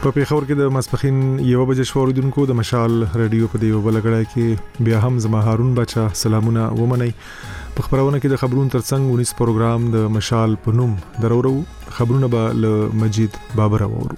په پیښور کې د ماسپخین 1 بجې شوریدونکو د مشال رادیو په دیو بلګړای کې بیا هم زما هارون بچا سلامونه ومني. په خبرونه کې د خبرونو ترڅنګ 19 پروګرام د مشال په نوم درورو خبرونه به له مجید بابر اورو.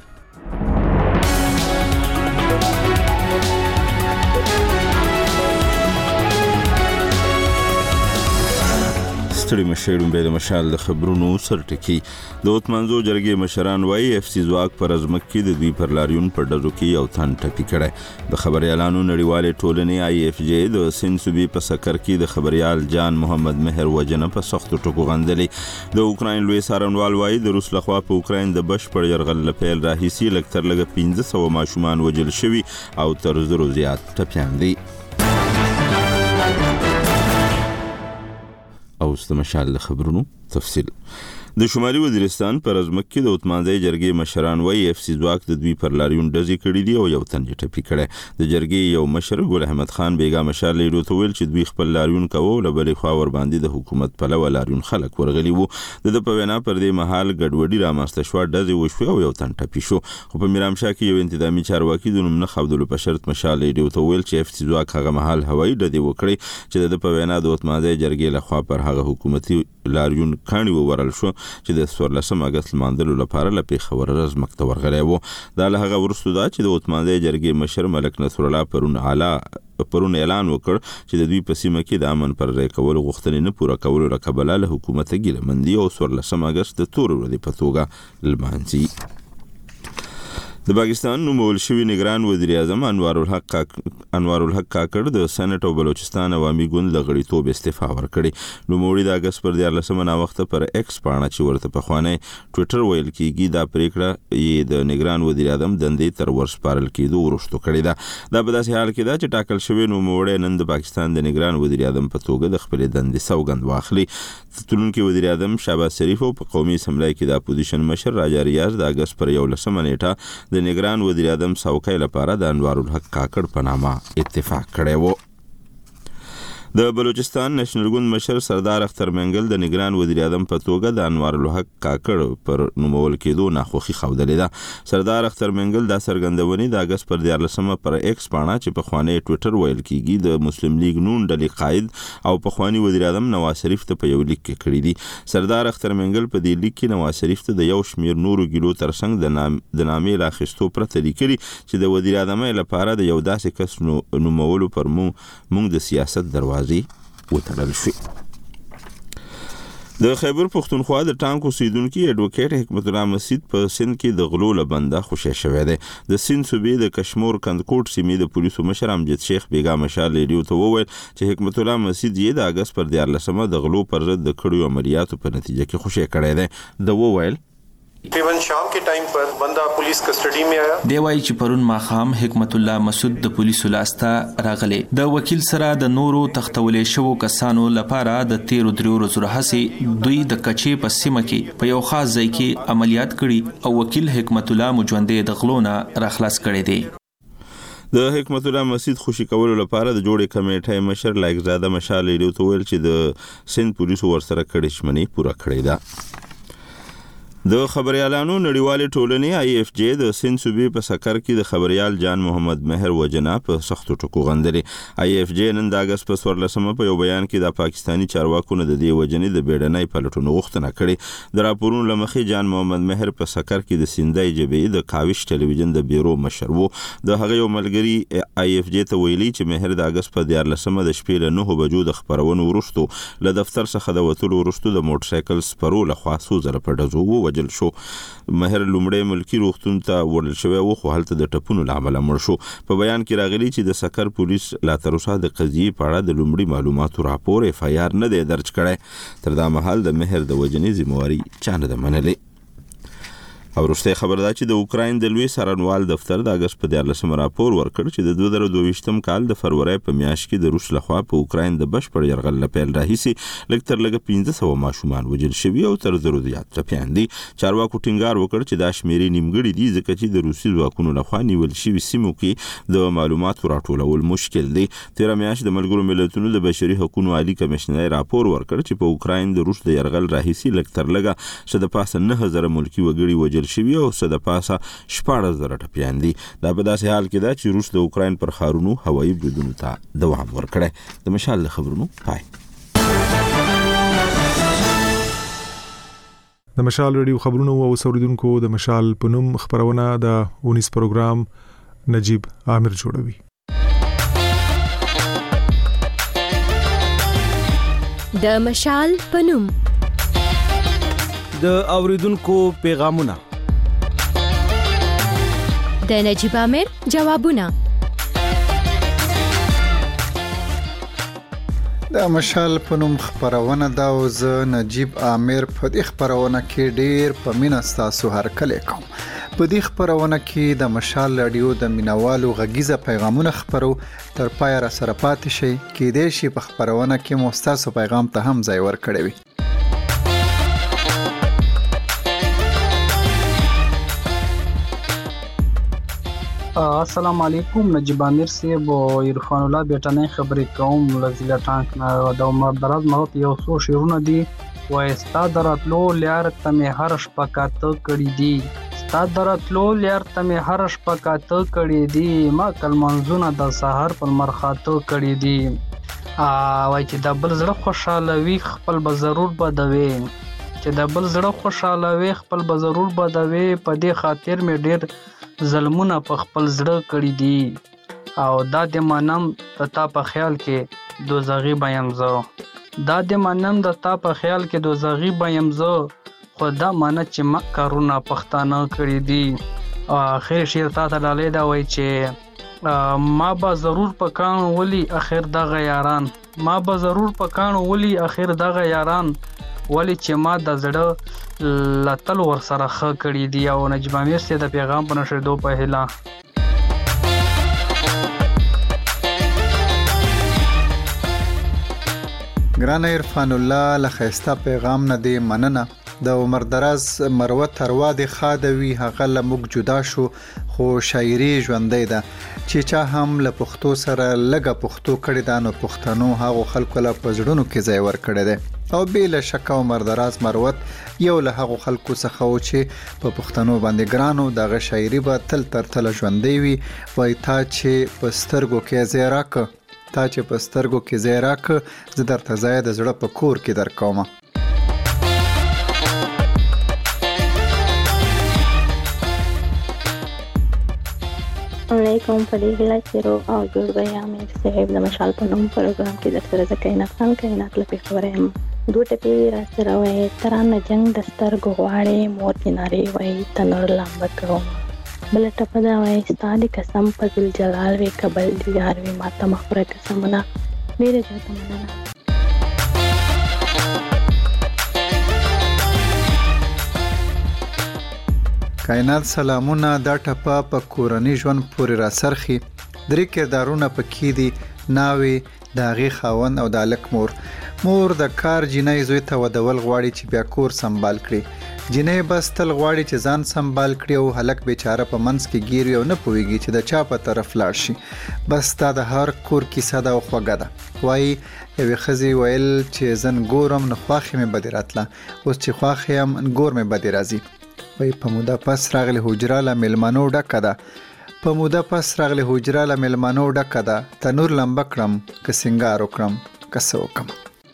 ستړي مشرون به د مشال د خبرونو سرټکی د اوتمنځو جرګې مشران وایي اف سی ځواک پر ازمک کې د دوی پر لاریون په ډزو کې یو تن ټپي کړي. د خبريالانو نړیوالې ټولنې آی اف جی د سین صوبې په سکر کې د خبريال جان محمد مهر وجنه په سختو ټکو غندلې. د اوکراین لوی څارنوال وایي د روس لخوا په اوکراین د بشپړ یرغل لپاره راهیسي لکتر لګ 1500 ماشومان وجل شوي او تر زرو زیات ټپيان دي. او د مشال د خبرونو تفصیل. د شمالي وزیرستان پر ازمک کې د اوتمانځي جرګې مشران وایي اف سی ځواک د دوی پر لاریون ډزې کړې دي او یو تن ټپي کړي. د جرګې یو مشر ګل احمد خان بیګا مشال لیدو ته ویل چې دوی خپل لاریون کوو لبلې خوا ور باندې د حکومت په لور لاریون خلک ورغلي وو. د په وینا پر دې محل ګډوډي رامسته شو ډزې وشو او یو تن ټپي شو. خو په میرامشاه کې یو انتظامی چارواکي د نوم خبدل په شرط مشال لیدو ته ویل چې اف سی ځواک هغه محل هوایي ډزې وکړي چې د په وینا د اوتمانځي جرګې لخوا پر هغه حکومتي لاریون کاڼي ورل شو چې د 14 اگست لمانځلو لپاره لپاره خبر رزمک ته ورغلی وو. دا له هغه ورستو دا چې د اوتمانځي جرګې مشر ملک نصر الله پرون اعلان وکړ چې د دوی په سیمه کې د امن پر ځای کول غوښتنې نه پوره کولو لکبله له حکومت ګیله مندي او 14 اگست د تور ورځې په توګه لمانځي. د پاکستان نومول شوی نگران وزیر اعظم انوار الحق کاکړ د سېنات او بلوچستان عوامي ګوند د غړیتوب استعفا ورکړي. نوموړي د اگست پر 14 وخت پر ایکس پاڼه چې ورته په خوانه ټوئیټر ویل کیږي دا پریکړه یې د نگران وزیر اعظم دندې تر ورسپارل کېدو وروسته کړې ده. دا په داسې حال کې ده چې ټاکل شوی نوموړي نن د پاکستان د نگران وزیر اعظم په توګه د خپل دندې سوګند واخلي. تلونکي وزیر اعظم شهباز شریف په قومي اسمبلی کې د اپوزیشن مشر راجا ریاض د اگست پر 11 نیټه د نگران وزیر اعظم څوکۍ لپاره د انوار الحق کاکړ په نامه اتفاق کړی وو. د بلوچستان نېشنل ګوند مشر سردار اختر منګل د نگران وزیر اعظم په توګه د انوار الحق کاکړ پر نومول کېدو ناخوښي ښودلې ده. سردار اختر منګل دا څرګندونې د اگست پر 14 پر ایکس پاڼه چې په خوانه ټوئیټر ویل کیږي د مسلم لیگ نون ډلې قائد او په خواني وزیر اعظم نواز شریف ته په یو لیک کې کړی دي. سردار اختر منګل په دې لیک کې نواز شریف ته د یو شمیر نورو ګیلو ترڅنګ د نامې لاخستو پرته لیکلي چې د وزیر اعظم لپاره د یو داسې کس نومولو پر موږ د سیاست دروازې وتړل شي. د خیبر پښتونخوا د ټانک اوسیدونکو اډوکیټ حکمت الله مسعود په سند کې د غلو لبنده خوشی شوی دی. د سند صوبې د کشمور کندکوټ سیمې د پولیسو مشر امجد شیخ بیګا مشال لیډیو ته وویل چې حکمت الله مسعود یې د اگست پر 14 د غلو پر ضد د کړیو عملیاتو په نتیجه کې خوشی کړی دی. د وویل تقریباً شام کے ټایم پر بندا پولیس کسټډي میں آیا. دی وایي چې پرون ماخام حکمت الله مسعود د پولیسو لاسته راغلی. د وکیل سره د نورو تختولې شوو کسانو لپاره د 13 ورځو راهیسې دوی د کچې په سیمه کې په یو خاص ځای کې عملیات کړي او وکیل حکمت الله مجوندې د غلونه راخلاص کړي دي. د حکمت الله مسعود خوشی کولو لپاره د جوړې کمیټې مشر لایقزاده مشال لیدو ته ویل چې د سند پولیسو ورسره کړي شمنی پوره کړی ده. د خبريالانو نړیوالې ټولنې آی اف جی د سند صوبې په سکر کې د خبريال جان محمد مهر وجنه په سختو ټکو غندلې. آی اف جی نن د اگست په 14 په یو بیان کې د پاکستانی چارواکو نه د دې وجنې د بیړنۍ پلټونو غوښتنه کړې. د راپورونو لمخې جان محمد مهر په سکر کې د سندای جبهې د کاوش ټلویزیون د بیرو مشر وو. د هغه یو ملګری آی اف جی ته ویلي چې مهر د اگست په 14 د شپې له 9 بجو د خبرونو وروسته له دفتر څخه د وټولو وروسته د موټر سایکل سپرو له خوا سوزره په ډزو وجل شو. مهر لومړی ملکی روغتون ته ورل شوی و خو هلته د ټپونو لامل مړ شو. په بیان کې راغلی چې د سکر پولیس لا تر اوسه د قضیې په اړه د لومړي معلوماتو راپور اف آی آر نه دی درج کړی. تر دا مهال د مهر د وجنې ذمہواری چا نه ده منلې. او وروسته خبر ده چې د اوکراین د لوی څارنوال دفتر د اگست په 14 راپور ورکړ چې د 2022م کال د فروری په میاشت کې د روس لخوا په اوکراین د بشپړ یرغل لپاره راهیسي لکتر لګ 1500 ماشومان وژل شوي او تر زرو زیات ټپيان دي. چارواکو ټینګار وکړ چې دا شمیرې نیمګړي دي ځکه چې د روسي ځواکونو لخوا نیول شوي سیمو کې د معلوماتو راټولول مشکل دي. تیر میاشت د ملګرو ملتونو د بشري حقوقو عالی کمشنر راپور ورکړ چې په اوکراین د روس د یرغل راهیسي لکتر لګ شد پاسه 9000 ملکی وګړي وژل تیر شوي او څه د پاسه 14,000 ټپیان دي. دا په داسې حال کې ده چې روس د اوکراین پر ښارونو هوایي بریدونو ته دوام ورکړی. د مشال له خبرونو پای. د مشال ریډیو خبرونو او اوریدونکو د مشال په نوم خبرونه د 19 پروګرام نجیب عامر جوړوي. د مشال په نوم د اوریدونکو پیغامونه، د نجیب عامر جوابونه. د مشال په نوم خبرونه دا او زه نجیب عامر په دې خبرونه کې ډېر په مینه ستاسو هرکلی کوم. په دې خبرونه کې د مشال رادیو د مینوالو غږیزه پیغامونه خبرو تر پای را سره پاتې شي. کېدای شي په خبرونه کې مو ستاسو پیغام ته هم ځای ورکړی وي. السلام علیکم. نجیب عامر صاحب او عرفان الله بیٹانه خبرې کوم لزیلا ټانک نه د عمر دراز مرات یو څو شیرونه دي وای ستا دراتلو لار ته مې هر شپه کاته کړی دي، ستا دراتلو لار ته مې هر شپه کاته کړی دي، ما کل منځونه د سحر په مرخاته کړی دي. وای چې د بل زړه خوشاله وي خپل به ضرور بدوي، چې د بل زړه خوشاله وي خپل به ضرور بدوي. په دې خاطر مې ډېر ظلمونه په خپل زړه کړی دي او دا د منم د تا په خیال کې دوزغي بیم زه، دا د منم د تا په خیال کې دوزغي بیم زه، خو دا منه چې ما کارونه پښتانه کړی دي. اخر شعر تا ته لاله دا وای چې ما به ضرور په کان ولی اخر دغه یاران، ما به ضرور په کان ولی اخر دغه یاران، ولی چې ما د زړه لتل ور سره خ کړی دی. او نجیب عامر سي د پیغام په نشر دو په هلا. ګران عرفان الله لخيستا پیغام نه دی مننه. د عمر دراز مروه تروا د خادوي هغه لمک جدا شو خو شاعري ژوندۍ ده چې چا هم له پښتو سره لګه پښتو کړي دا نو پښتنو هغه خلکو له پزړونو کې ځای ور کړی دی او بل شک عمر دراز مروت یو له هغه خلکو څخه و چې په پښتنو باندې ګرانو دغه شاعري به تل تر تل ژوندۍ وي. وای تا چې پسترګو کې زیراک، تا چې پسترګو کې زیراک زه درته ځای د زړه په کور کې درکوم. علیکم فلیلا چیرو او جوړ بیا مې صاحب د مشال په نوم پروګرام کې د سره ځکه نه کائنات لپاره خبره هم دوه ټپی را سره وای ترانه جنگ د سترګو غواړي مور دیناري وای تنور لامب کوم بل ټپه دا وای ستادي قسم په ذل جلال وی قبل دیار وی ماته مخره قسمنا ډیره ځته مننه. کائنات سلامونه. دا ټپه په کورنۍ ژوند پورې را سرخي. درې کردارونه پکې دي، ناوي داغي خاون او د الک مور. مور د کار جنۍ زوی ته ودول غواړي چې بیا کور سنبال کړي، جنۍ بس تل غواړي چې ځان سنبال کړي او هلک بیچاره په منځ کې ګیری او نه پويږي چې د چا په طرف لاړ شي. بس تا د هر کور کیسه دا خوګه ده. وای یوې خزي ویل چې زن ګورم نه خواخې مې بدی راتله، اوس چې خواخې هم ګور مې بدی راځي. وای په موده پس راغلی حجره له ملمنو ډکه ده، په موده پس راغلی حجره له ملمنو ډکه ده، تنور لمبه کړم که سنگار وکړم که څه وکړم.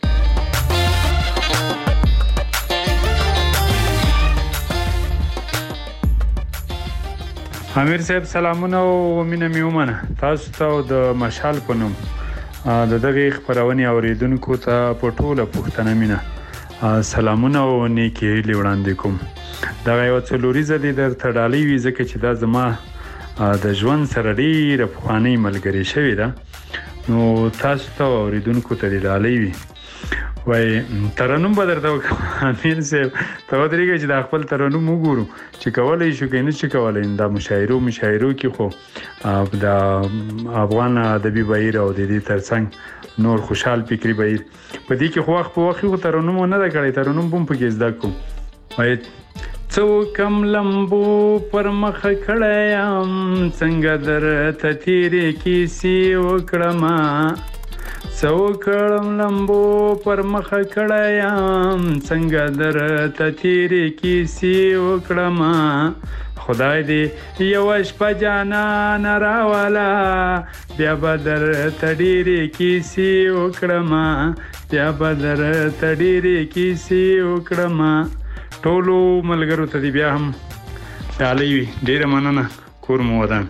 امیر صاحب سلامونه او مینه مې ومنه. تاسو ته د مشال په نوم د دغه خبرونې اوریدونکو ته په ټوله پښتنه مینه سلامونه او نیکی وړاندې کوم. دا یو څلوريزه دي در تړالې وي ځکه چې دا زما د ژوند سره ډیره پخوانی ملګری شوی ده. نو تاسو ته اوریدونکو ته ډالې وي وای ترنم به درته امیر صاحب ته ودرېږي چې د خپل ترنم وګورو چې کولای شو کنه چې کولای دا مشاعرو کې خو د افغان ادبي بهیر او د دې ترڅنګ نور خوشحال فکری بهیر په دې کې خو وخت په وخت خو ترنم نه دا کړی، ترنم بم پکې زده کوم. وای څو کم لمبو پر مخ کړم څنګه در ته تیرې کیسې وکړم، سو کړم لمبو پر مخ کړم څنګه در تتیری کیسی وکړم خدای دې یو شپه جانان راوالا بیا بدر تډيري کیسی وکړم بیا بدر تډيري کیسی وکړم ټولو ملګرو ته دی بیا هم ډالۍ وي ډیره مننه کور مو ودان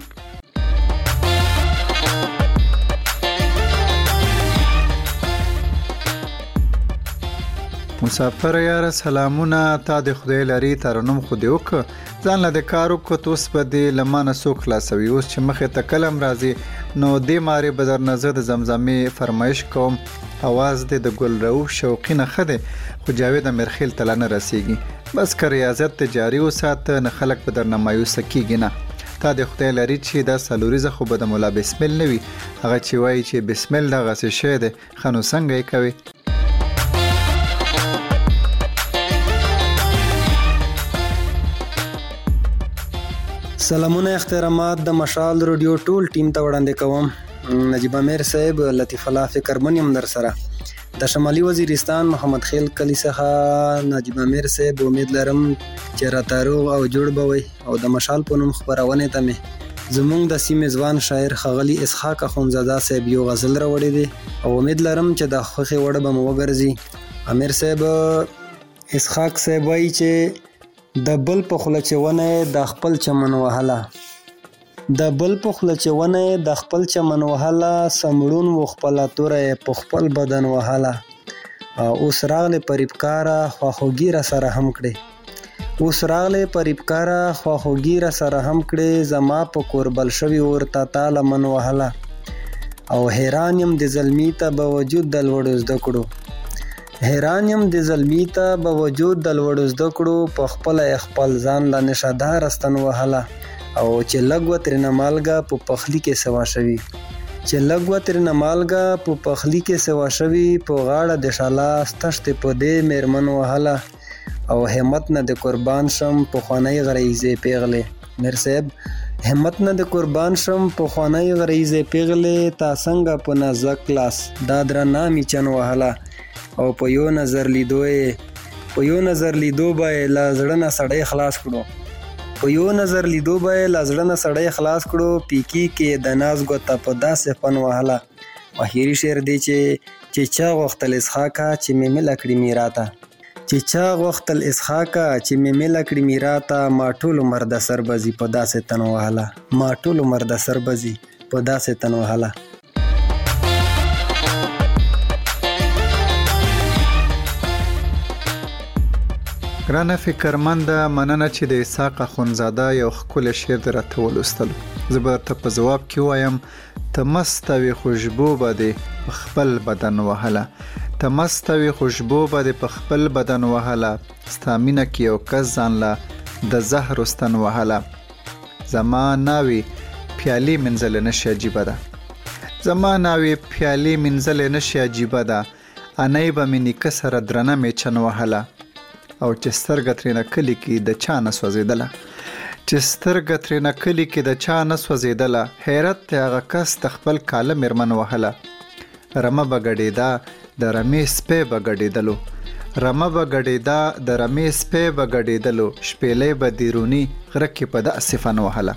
مسافر یار سلامونه تا د خدای لري ترنم خو دی وک ځان له کارو کو توس په دی لمانه سو خلاصوي اوس چې مخه ته کلم راځي نو د ماری بدر نظر د زمزمې فرمایش کوم اواز د ګل رو شوقینه خده خو جاوید مرخیل تلانه رسیږي بس که ریاضت تجاری وسات نه خلق بدر نه مایوس کیږي نه تا د خدای لري چې دا سلوریزه خو به د مولا بسم الله نوي هغه چې وایي چې بسم الله غسه شه ده خنو څنګه کوي سلامونه احترامات د مشال رادیو ټول ټیم ته وړاندې کوم نجیب امیر صاحب لطیف الله فکرمنی هم در سره د شمالي وزیرستان محمد خیل کلی څخه نجیب امیر صاحب امید لرم چې راتاروغ او جوړ بوي او د مشال په نوم خبرونه ته مې زمونږ د سیمې ځوان شاعر خغلی اسحاق اخونزاده صاحب یو غزل راوړی دی او امید لرم چې د خوخي وړ به مو وګرځي امیر صاحب اسحاق صاحب وایي چې د بل په خله چونه د خپل چمن وهله د بل په خله چونه د خپل چمن وهله سمړون و خپل تورې په خپل بدن وهله اوس راغله پریبکارا خواخوګیره سره هم کړي اوس راغله پریبکارا خواخوګیره سره هم کړي زما په قربل شوی ورته تعالی من وهله او حیران يم د ظلمی ته باوجود د لوړ زده کړو حیران یم د ظلمی ته باوجود د لوړ زده کړو په خپل خپل ځان لا نشادار استن وهله او چې لګو ترنه مالګه په پخلی کې سوا شوی چې لګو ترنه مالګه په پخلی کې سوا شوی په غاړه د شاله ستشت په دې میرمن وهله او همت نه د قربان شم په خانه غریزه پیغله میر صاحب همت نه د قربان شم په خانه غریزه پیغله تا څنګه په نازک لاس دا درنه می چن وهله او په یو نظر لیدو به لازړه سړی خلاص کړو په یو نظر لیدو به لازړه سړی خلاص کړو پیکی کې د ناز ګوته په داسې فن وهله اخیری شعر دی چې چا وختل اسحاقا چې مې مل کړی میراته چې چا وختل اسحاقا چې مې مل کړی میراته ما ټول مرد سربزي په داسې تن وهله ما ټول مرد سربزي په داسې تن وهله ګرانه فکرمند مننه چې د اسحاق اخونزاده یو خپل شعر درته ولوستلو زبر ته په جواب کې وایم تمستوي خوشبو بده خپل بدن وهله تمستوي خوشبو بده په خپل بدن وهله ستامینه کې یو کس ځان لا د زهر واستن وهله زماناوي پیالي منزل نشي عجیبه ده زماناوي پیالي منزل نشي عجیبه ده انای به منی کسر درنه می چن وهله او چې سترګه ترېنه کلی کې د چا نه سوځېدله چې سترګه ترېنه کلی کې د چا نه سوځېدله حیرت ته هغه کس د خپل کاله میرمن وهله رمه به ګډېده د رمې سپی به ګډېدلو رمه به ګډېده د رمې سپی به ګډېدلو شپېلۍ به دیروني غره کې په داسې فن وهله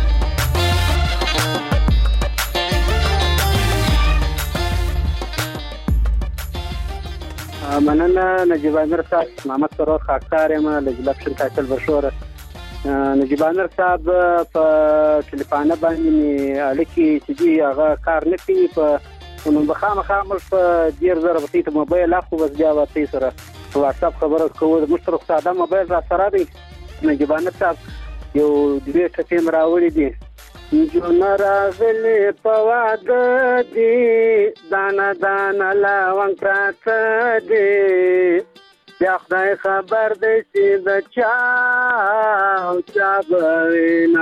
مننه نجیب امیر صاحب محمد سرور خاکسار یم له جلبشن تایتل برشوره نجیب امیر صاحب په ټلیفون باندې اړیکې چې دی هغه کار نه کوي په نو بخامخا مل په ډیر زره په موبایل اخو بس بیا وتی سره په واتس اپ خبرو کوو د مشترک ساده موبایل را سره دی نجیب امیر صاحب یو دوی ټیم راوړي دي جو نراغلی پواده دی دانا دانا لاوان پراته دی بیا خدای خبر دی چې د چا چا بوینا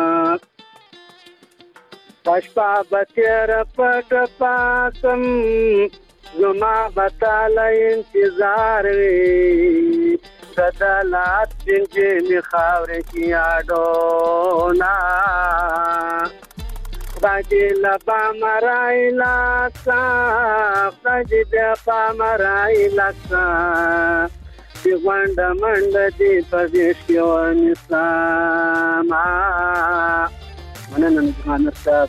پشپا بتیر پټ پاسم زما بتاله انتظار وی دلات پنجې می خاورې کې اډونا خدای لبا مرای لاسا خدای بیا مرای لاسا دی غونډه منډه دی پدیش کې ونسا مننه نجمان صاحب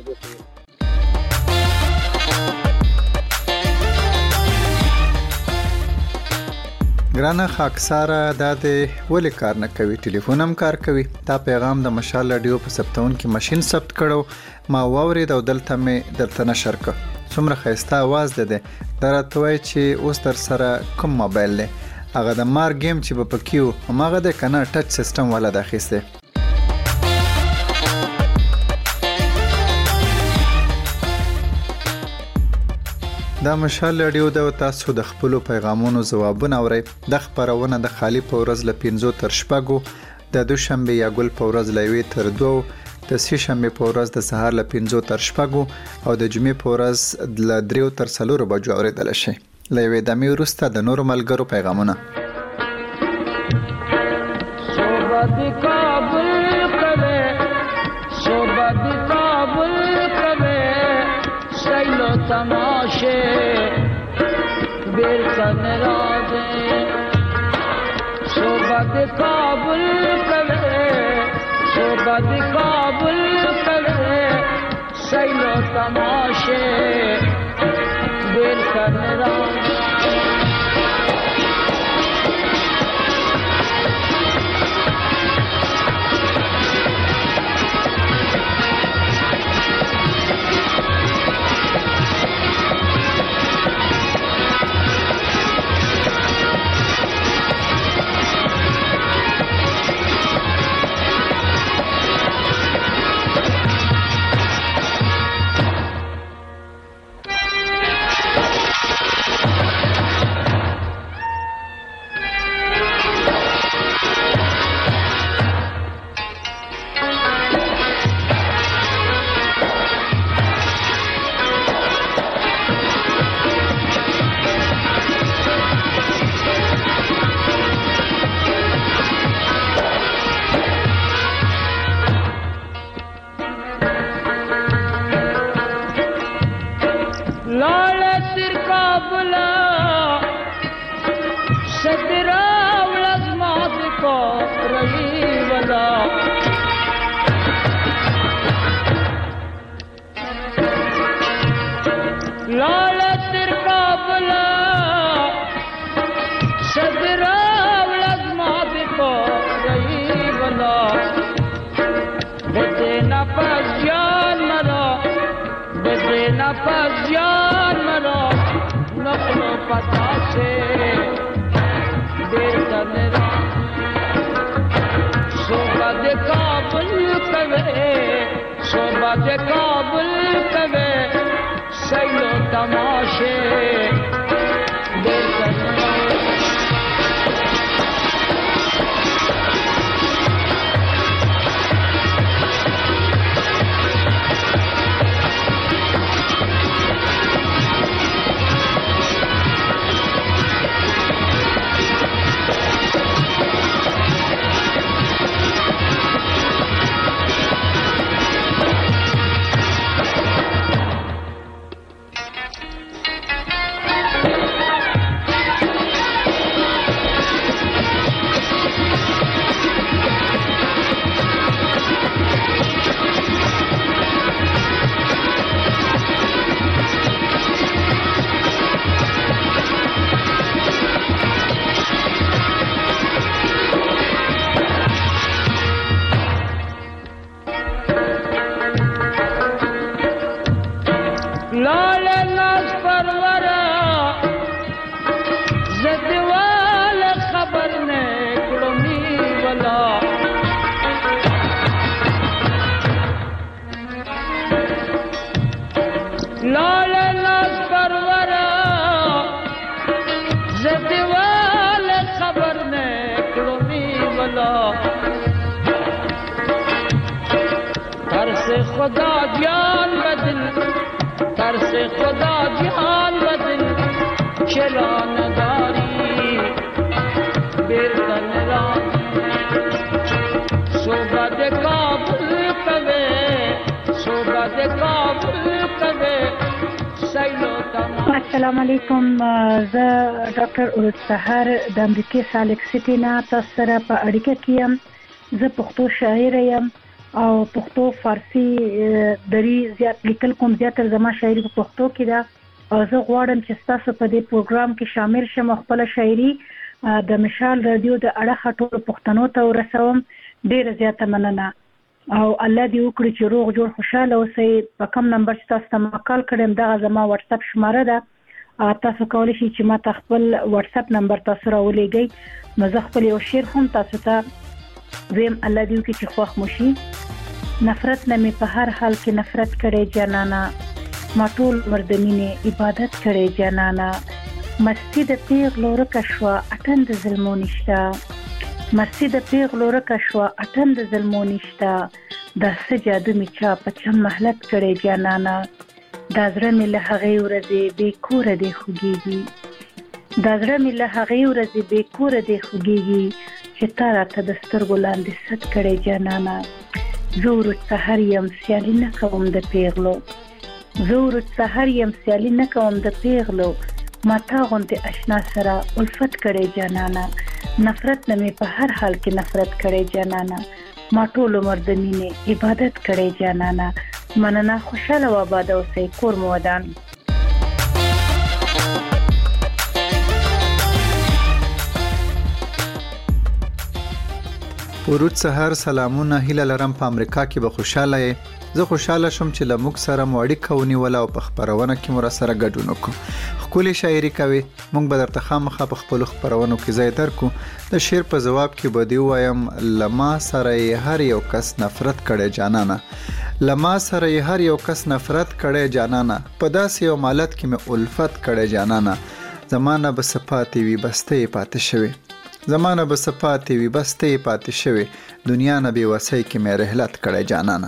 ګرانه خاکساره دا د ولې کار نه کوي ټلیفون هم کار کوي دا پیغام د مشال رادیو په ثبتون کې ماشين ثبت کړو ما واورید او دلته مې درته نشر کړ څومره خسته आवाज ده درته وای چې اوس در سره کوم موبایل له هغه د مار گیم چې په پکیو هغه د کنه ټچ سیستم والا داخسته دا مشال رادیو د تاسو د خپل پیغامونو جوابونه اوري د خبرونه د خالی پورز ل 15 تر شپږو د دوشنبه یا ګل پورز لوي تر 2 د سې شنبه پورز د سهار ل 15 تر شپږو او د جمعې پورز ل 3 تر 4 بجو اوریدل شي لوي د مې ورسته د نور ملګرو پیغامونه صوبات کابل کوي صوبات کابل کوي سایلو تماشه بیر کن راځي صوبات کابل کوي صوبات کابل کوي سایلو تماشه بیر کن راځي السلام علیکم. زه ډاکټر اورود سحر د امریکای سالک سټي نه تاسو سره په اړیکه کې یم. زه پښتو شاعر یم او پښتو فارسی دری زیات لیکل کوم. زیاتره زما شاعري په پښتو کې ده او زه غواړم چې تاسو په دې پروګرام کې شامل شم. خپل شاعري د مشال رادیو د اړه ټول پښتنو ته ورسوم. ډیره زیاته مننه او الله دې وکړي چې روغ جوړ خوشاله اوسئ. په کوم نمبر چې تاسو ته ما کال کړم دغه زما واتس اپ شماره ده. تاسو کولی شئ چې ما ته خپل واتس اپ نمبر تاسو راولېږئ نو زه خپل یو شعر هم تاسو ته ویم. الله دې وکړي چې خوښ مو شي. نفرت نه مې په هر حال کې نفرت کړې جانانا، ما ټول عمر د مینې عبادت کړې جانانا. مستی د پیغلو رکه شوه اټن د ظلمو نشته، مستی د پیغلو رکه شوه اټن د ظلمو نشته. دا څه جادو مې چا په چم محلت کړې جانانا. دا زړه مې له هغې ورځې بې کوره دی خوږېږي، دا زړه مې له هغې ورځې بې کوره دی خوږېږي چې تا راته د سترګو لاندې ست کړې جانانا. زه ورود سحر یم سیالي نه کوم د پیغلو، زه ورود سحر یم سیالي نه کوم د پیغلو. ما تا غوندې اشنا سره الفت کړې جانانا. نفرت نه مې په هر حال کې نفرت کړې جانانا. ما ټول عمر د مینې عبادت کړې جانانا. مننه، خوشاله و آباد اوسئ. کور مو ودان. ورود سحر سلامونه. هیله لرم په امریکا کې به خوشاله یې. زه خوشاله شم چې له موږ سره مو اړیکه ونیوله او په خپرونه کې مو سره ګډون وکړو. ښکلې شاعري کوي. موږ به درته خامخا په خپلو خپرونو کې ځای درکو. د شعر په ځواب کې به دې ووایم له ما سره یې هر یو کس نفرت کړی جانانه، له ما سره یې هر یو کس نفرت کړی جانانه. په داسې یو مالت کې مې الفت کړی جانانه. زمانه به صفاتې وي بستې پاتې شوي، زمانه به صفاتې وي بستې پاتې شوي. دنیا نه بې وسۍ کې مې رحلت کړی جانانه.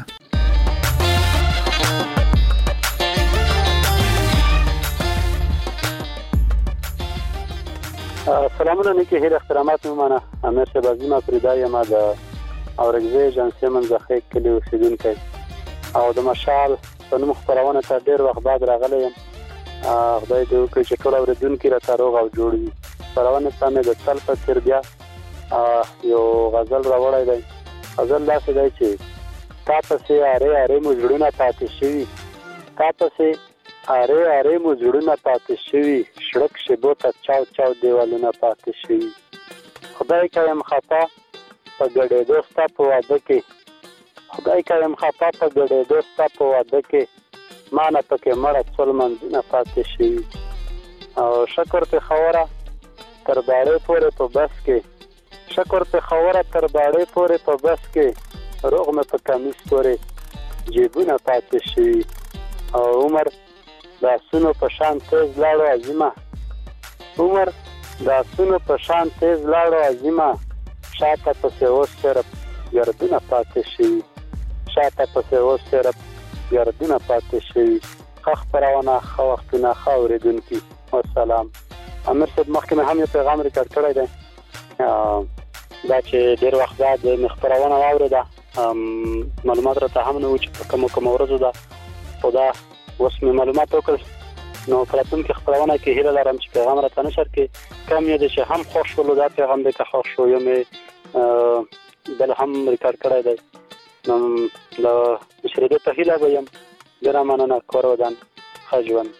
سلامونه نیکی هیله احترامات میمانه. امیر صاحب عظیم افریدا یم د اورګزی ایجنسی منځخې کلی اوسیدونکی او د مشال په نوم خپرونه ته ډیر وخت بعد راغلی یم. خدای دې وکړي چې ټول اورېدونکي راته روغ او جوړ وي. خپرونه ته مې د تل په څېر بیا یو غزل راوړی دی. غزل داسې دی چې تا پسې ارې ارې مو زړونه پاتې شوي، تا پسې ارې ارې مو زړونه پاتې شوي، شړک شیبو ته چاو چاو دیوالونه پاتې شوي. خدای که یم خطا په ګډېدو ستا په واده کې، خدای که یم خطا په ګډېدو ستا په واده کې، ما نه پکې مړه څول منځونه پاتې شوي. او شکر پېښوره تر باړې پورې په بس کې، شکر پېښوره تر باړې پورې په بس کې، روغ مې په کمیس پورې جیبونه پاتې شوي. او عمر د آسونو په شان تیز لاړو عظیمه، عمر د آسونو په شان تیز لاړو عظیمه. شاته پسې اوس صرف ګردونه پاتې شوي، شاته پسې اوس صرف ګردونه پاتې شوي. ښه خپرونه، ښه وختونه، ښه اورېدونکي. والسلام. امیر صاحب مخکې مې هم یو پیغام ریکارډ کړی دی دا چې ډېر وخت بعد مې خپرونه واورېده. معلومات راته هم نه وو چې په کومو ورځو ده، خو دا اوس مې معلومات وکړل نو په راتلونکي خپرونه کې هیله لرم چې پیغام راته نشر کړي. کم یې دی چې هم خوښ شولو دا پیغام دی که خوښ شو، یو مې بل هم ریکارډ کړی دی. نو د مشرېدو په هیله به یم. ډېره مننه. کور ودان، ښه ژوند.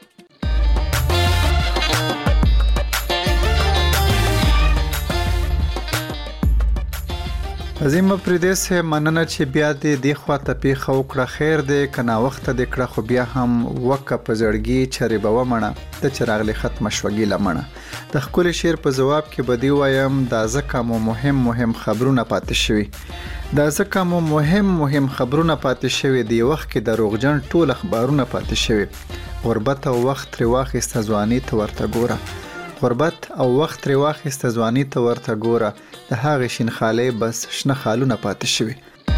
عظیم افریدی صاحب مننه چې بیا دې خوا ته پیښه وکړه. خیر دی که ناوخته دې کړه، خو بیا هم وکه په زړګي چرې به ومړه ته چې راغلی ختمه شوه ګیله مړه. د ښکلي شعر په ځواب کې به دې وایم دا ځکه مو مهم خبرونه پاتې شوي، دا ځکه مو مهم خبرونه پاتې شوي. د وخت کې د روغجن ټول اخبارونه پاتې شوي. غربت او وخت ترې واخیسته ځواني ته ورته ګوره، غربت او وخت ترې واخیسته ځواني ته ورته ګوره. د هغې شین خالۍ بس شنه خالونه پاتې شوي.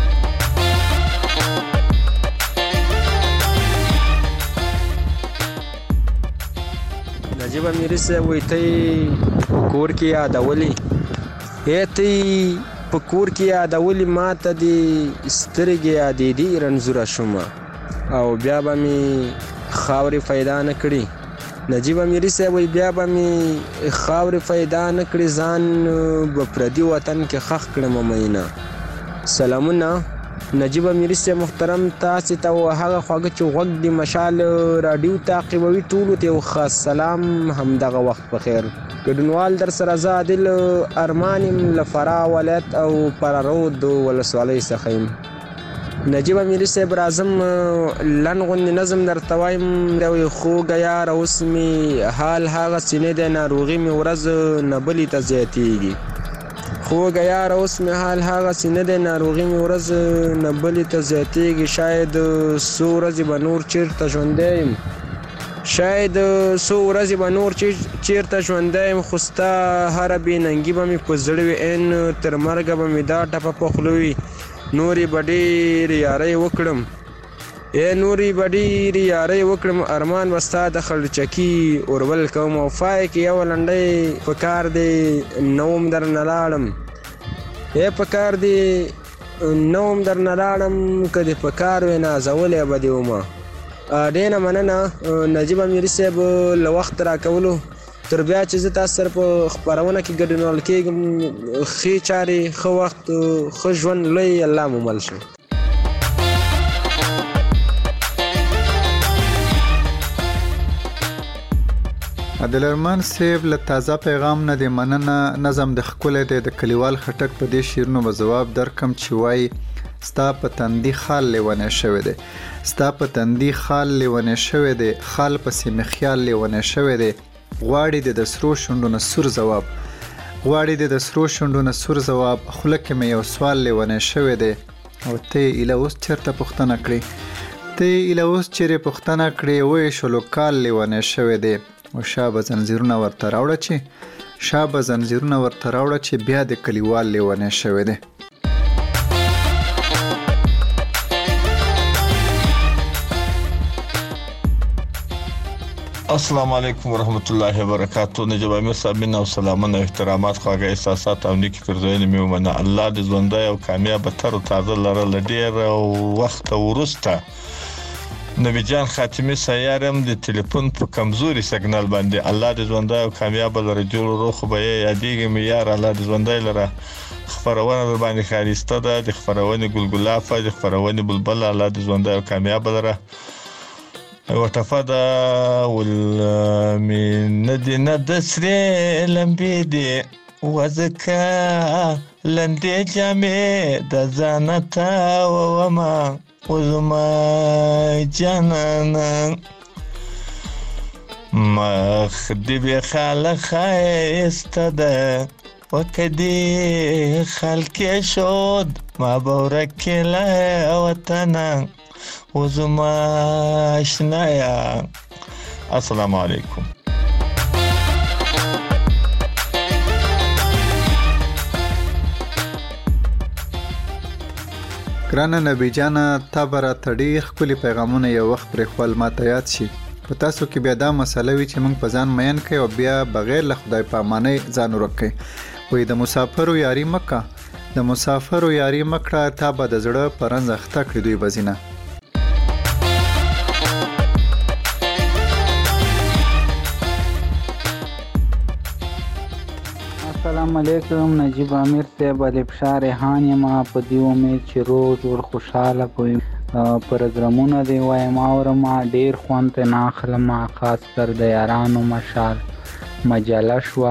نجیب امیري صاحب وایي ته په کور کې یادولې، ته په کور کې یادولې، ما ته دې سترګې یادېدې رنځوره شومه او بیا به مې خاورې پیدا نه کړي. نجیب امیری صاحب وی بیا به مې خاورې پیدا نه کړي ځان به پردي وطن کې خښ کړم مینا. سلامونه نجیب امیری صاحب محترم، تاسې ته او هغه خواږه چې غوږ د مشال راډیو تعقیبوي ټولو ته یو خاص سلام، همدغه وخت په خیر. ګډونوال در سره زه عادل ارمان یم له فراه ولایت او پرارود ولسوالۍ څخه یم. نجیب امیری صاحب راځم لنډ غوندې نظم درته وایم. یو خوږه یاره اوس مې حال هغسې نه دی، ناروغي مې ورځ نه بلې ته زیاتېږي. خوږه یاره اوس مې حال هغسې نه دی، ناروغي مې ورځ نه بلې ته زیاتېږي. شاید څو ورځې به نور چېرته ژوندی یم، شاید څو ورځې به نور چېرته ژوندی یم، خو ستا هره بېننګي به مې په زړه وي. عین تر مرګه به مې دا ټپه په خوله وي، نورې به ډېرې یارۍ وکړم، نورې به ډېرې یارۍ وکړم. ارمان به ستا د خړچکي اورول کوم، او فای کې یوه لنډۍ په کار دی نوم در نه لاړم، په کار دی نوم در نه لاړم، که دې په کار وې نازولی به دې ومه. ډېره مننه نجیب امیري صاحب له وخت راکولو. تر بیا چې زه تاسو سره په خپرونه کې ګډونوال کېږم، ښې چارې، ښه وخت، ښه ژوند لوی الله مو مل شي. عادل ارمان صاحب له تازه پیغام نه د مننه. نظم د ښکلی دی د کلیوال خټک په دې شعرونو به ځواب درکم چې وایي ستا په تندي خال لیونی شوی دی، ستا په تندي خال لیونی شوی دی، خال پسې مې خیال لیونی شوی دی. غواړي د سرو شونډو نه سور ځواب، غواړي د سرو شونډو نه سور ځواب، خوله کې مې یو سوال لیونی شوی دی. او ته یې ایله اوس چېرته پوښتنه کړې، ته یې ایله اوس چیرې پوښتنه کړې، ویې شلو کال لیونی شوی دی. او شابه زنځیرونه ورته راوړه چې، شابه زنځیرونه ورته راوړه چې بیا د کلیوال لیونی شوی دی. السلام علیکم ورحمت الله وبرکاتہ. نجیب امیر صاحب مینه او سلامونه او احترامات، خواږه احساسات او نیکی پرځایونه مې ومنه. الله دې ژوندی او کامیاب تر او تازه لرله. ډېر وخت وروسته نبی جان خاتمی سیارم د ټلیفون په کمزوري سیګنال باندې الله دې ژوندی او کامیاب لره. جوړ روخ به یادېږي مې یار، الله دې ژوندی لره. خبرونه در باندې خالصته ده، د خبرونه ګلګلافه، د خبرونه بلبل، الله دې ژوندی او کامیاب لره. وتفدا والمن دينا دسري لمبيدي وزكا لندي جامي دزانتا وما وزما جانانا مخدي بخال خايستدا وكدي خالكي شود ما بورك لا وطنا وزما اشنایا. السلام علیکم. ګرانه نبی جانه، تا به راته ډېر ښکلي پیغامونه یو وخت پرېښول، ماته یاد شي. په تاسو کې بیا دا مسله وي چې موږ په ځان مین کړئ او بیا بغیر له خدای پامانۍ ځان ورک کړئ. وایي د مسافرو یاري مکه، د مسافرو یاري مکړه، تا به د زړه په رنځ اخته کړي دوی به ځینه. السلام علیکم. نجیب امیر صاحب الفشار ریحان یم. په دې امید چې روز ور خوشاله کوي. پروګرامونه دی وایم اورم، ډیر خوند ته ناخلم، خاص کر د یارانو مشال مجله شو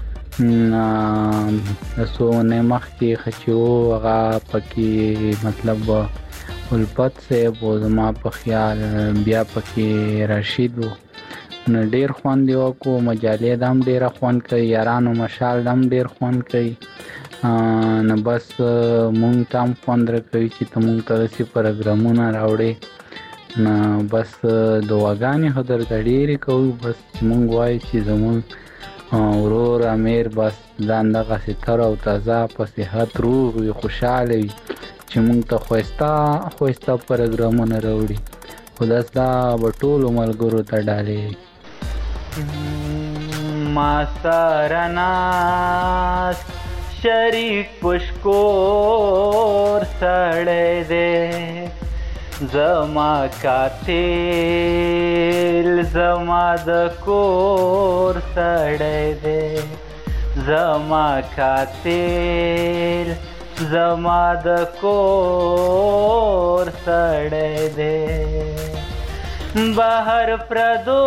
سو نه مخ کې خچو هغه پکې مطلب الفت صاحب او زما په خیال بیا پکې رشید نو ډیر خوند یو کو مجالې دام ډیر خوند کوي، یارانو مشال دام ډیر خوند کوي. نو بس مونږ تام خوند راکوي چې ته مونږ ته داسې پروګرامونه راوړې. نو بس دعاګانې خو درته ډېرې کوو، بس چې مونږ وایو چې زمونږ ورور امیر بس ځان دغسې تر او تازه په صحت روغ وي، خوشحاله وي، چې مونږ ته ښایسته پروګرامونه راوړي. خو داسې دا به ټولو ملګرو ته ډالې. ما سره ناست شریک پشکور سړی دی، زما قاتل زما د کور سړی دی زما قاتل زما د کور سړی دی بهر پردو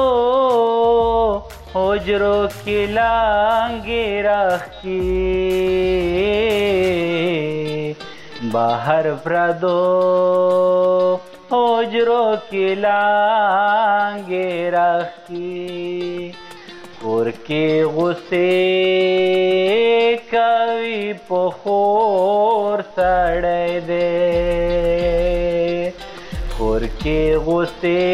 حجرو کې لانګې راښکي بهر پردو حجرو کې لانګې راښکي کور کې غوسې کوي په خور سړی دی کور کې غوسې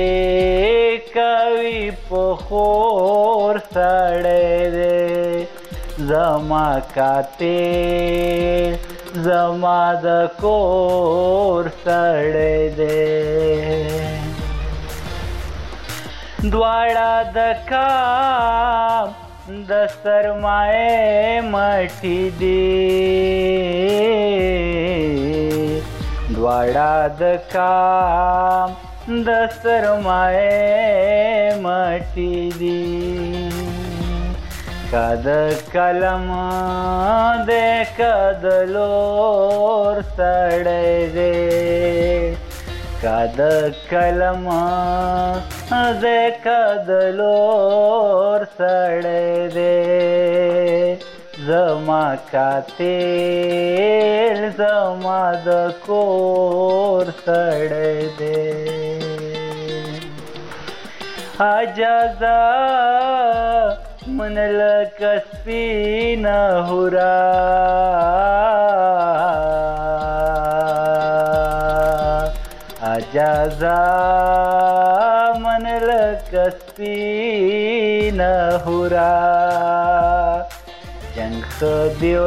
کوي په خور سړی دی زما قاتل زما د کور سړی دی دواړه د کام د سرمایې مټي دي دواړه د کام د سرمایې مټي دي کد کلم د کد لور سړی دی کد کلم د کد لور سړی دی زما قاتل زما د کور سړی دی اجازه من لکه سپینه هورا اجازه من لکه سپینه هورا جنگ خدیو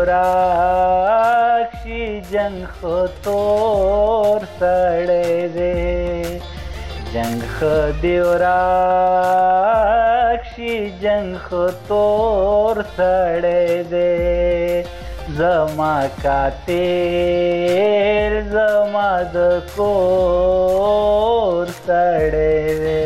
راکشی جنگ خطور سړی دی جنگ خدیو راکشی جنگ خطور سړی دی زما قاتل زما د کور سړی دی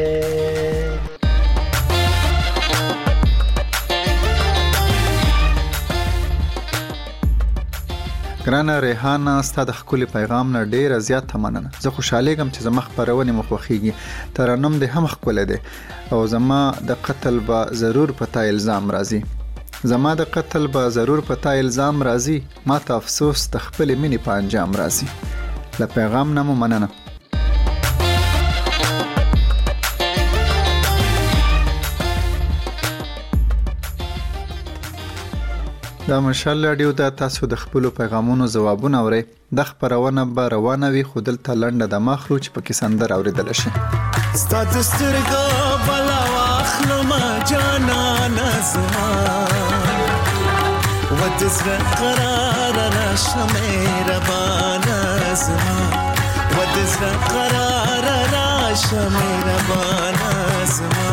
ګرانه ریحانه ستا د ښکلي پیغام نه ډیره زیاته مننه زه خوشحالیږم چې زما خپرونې مو خوښیږي ترنم دې هم ښکلی دی او زما د قتل به ضرور پتا الزام راځي زما د قتل به ضرور پتا الزام راځي ما ته افسوس د خپلې مینې په انجام راځي له پیغام نه مو مننه دا مشال رادیو دا تاسو د خپل پیغامونو جوابونه اورئ د خبرونه به روانه وي خو دلته لنډه د مخلوق په کې سندر اوریدل شي ستاسو سترګو بلا واخلو ما جانا نزما ودزر قرار را شمیر بانا زما ودزر قرار را شمیر بانا زما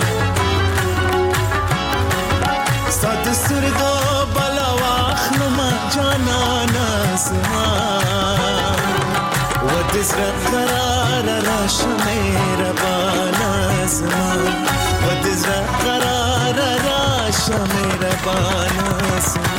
ستاسو سترګو ما جانا نازما ودزر قرار را شمیر بانا زما ودزر قرار را شمیر بانا زما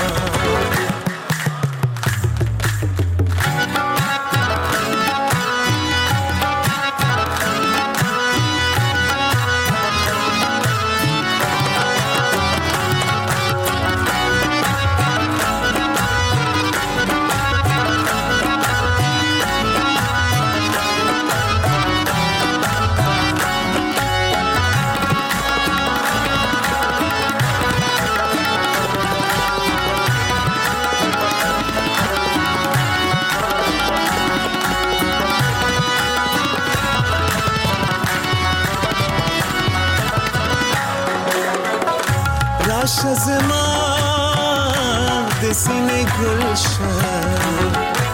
راشه زما د سینې ګلشن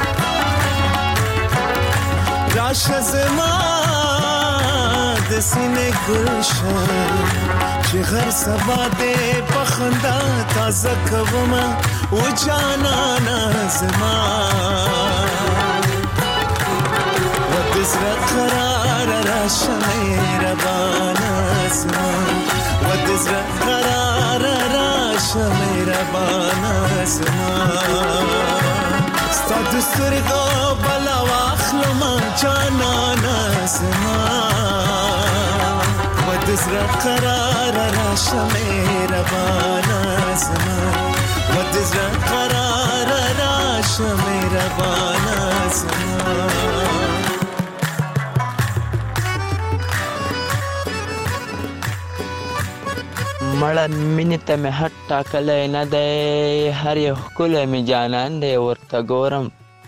راشه زما د سینې ګلشن چې غر سبا دې پخندا تازه کومه و جانا زما زړه قرار راشه مهربانه زما و د زړه قرار راشه مهربانه زما ستا د سترګو بلا واخلم جانانه زما و د زړه قرار راشه مهربانه زما و د زړه قرار راشه مهربانه زما مړه مینې ته مې حد ټاکلی نه دی هر یو ښکلی مې جانان دی ورته ګورم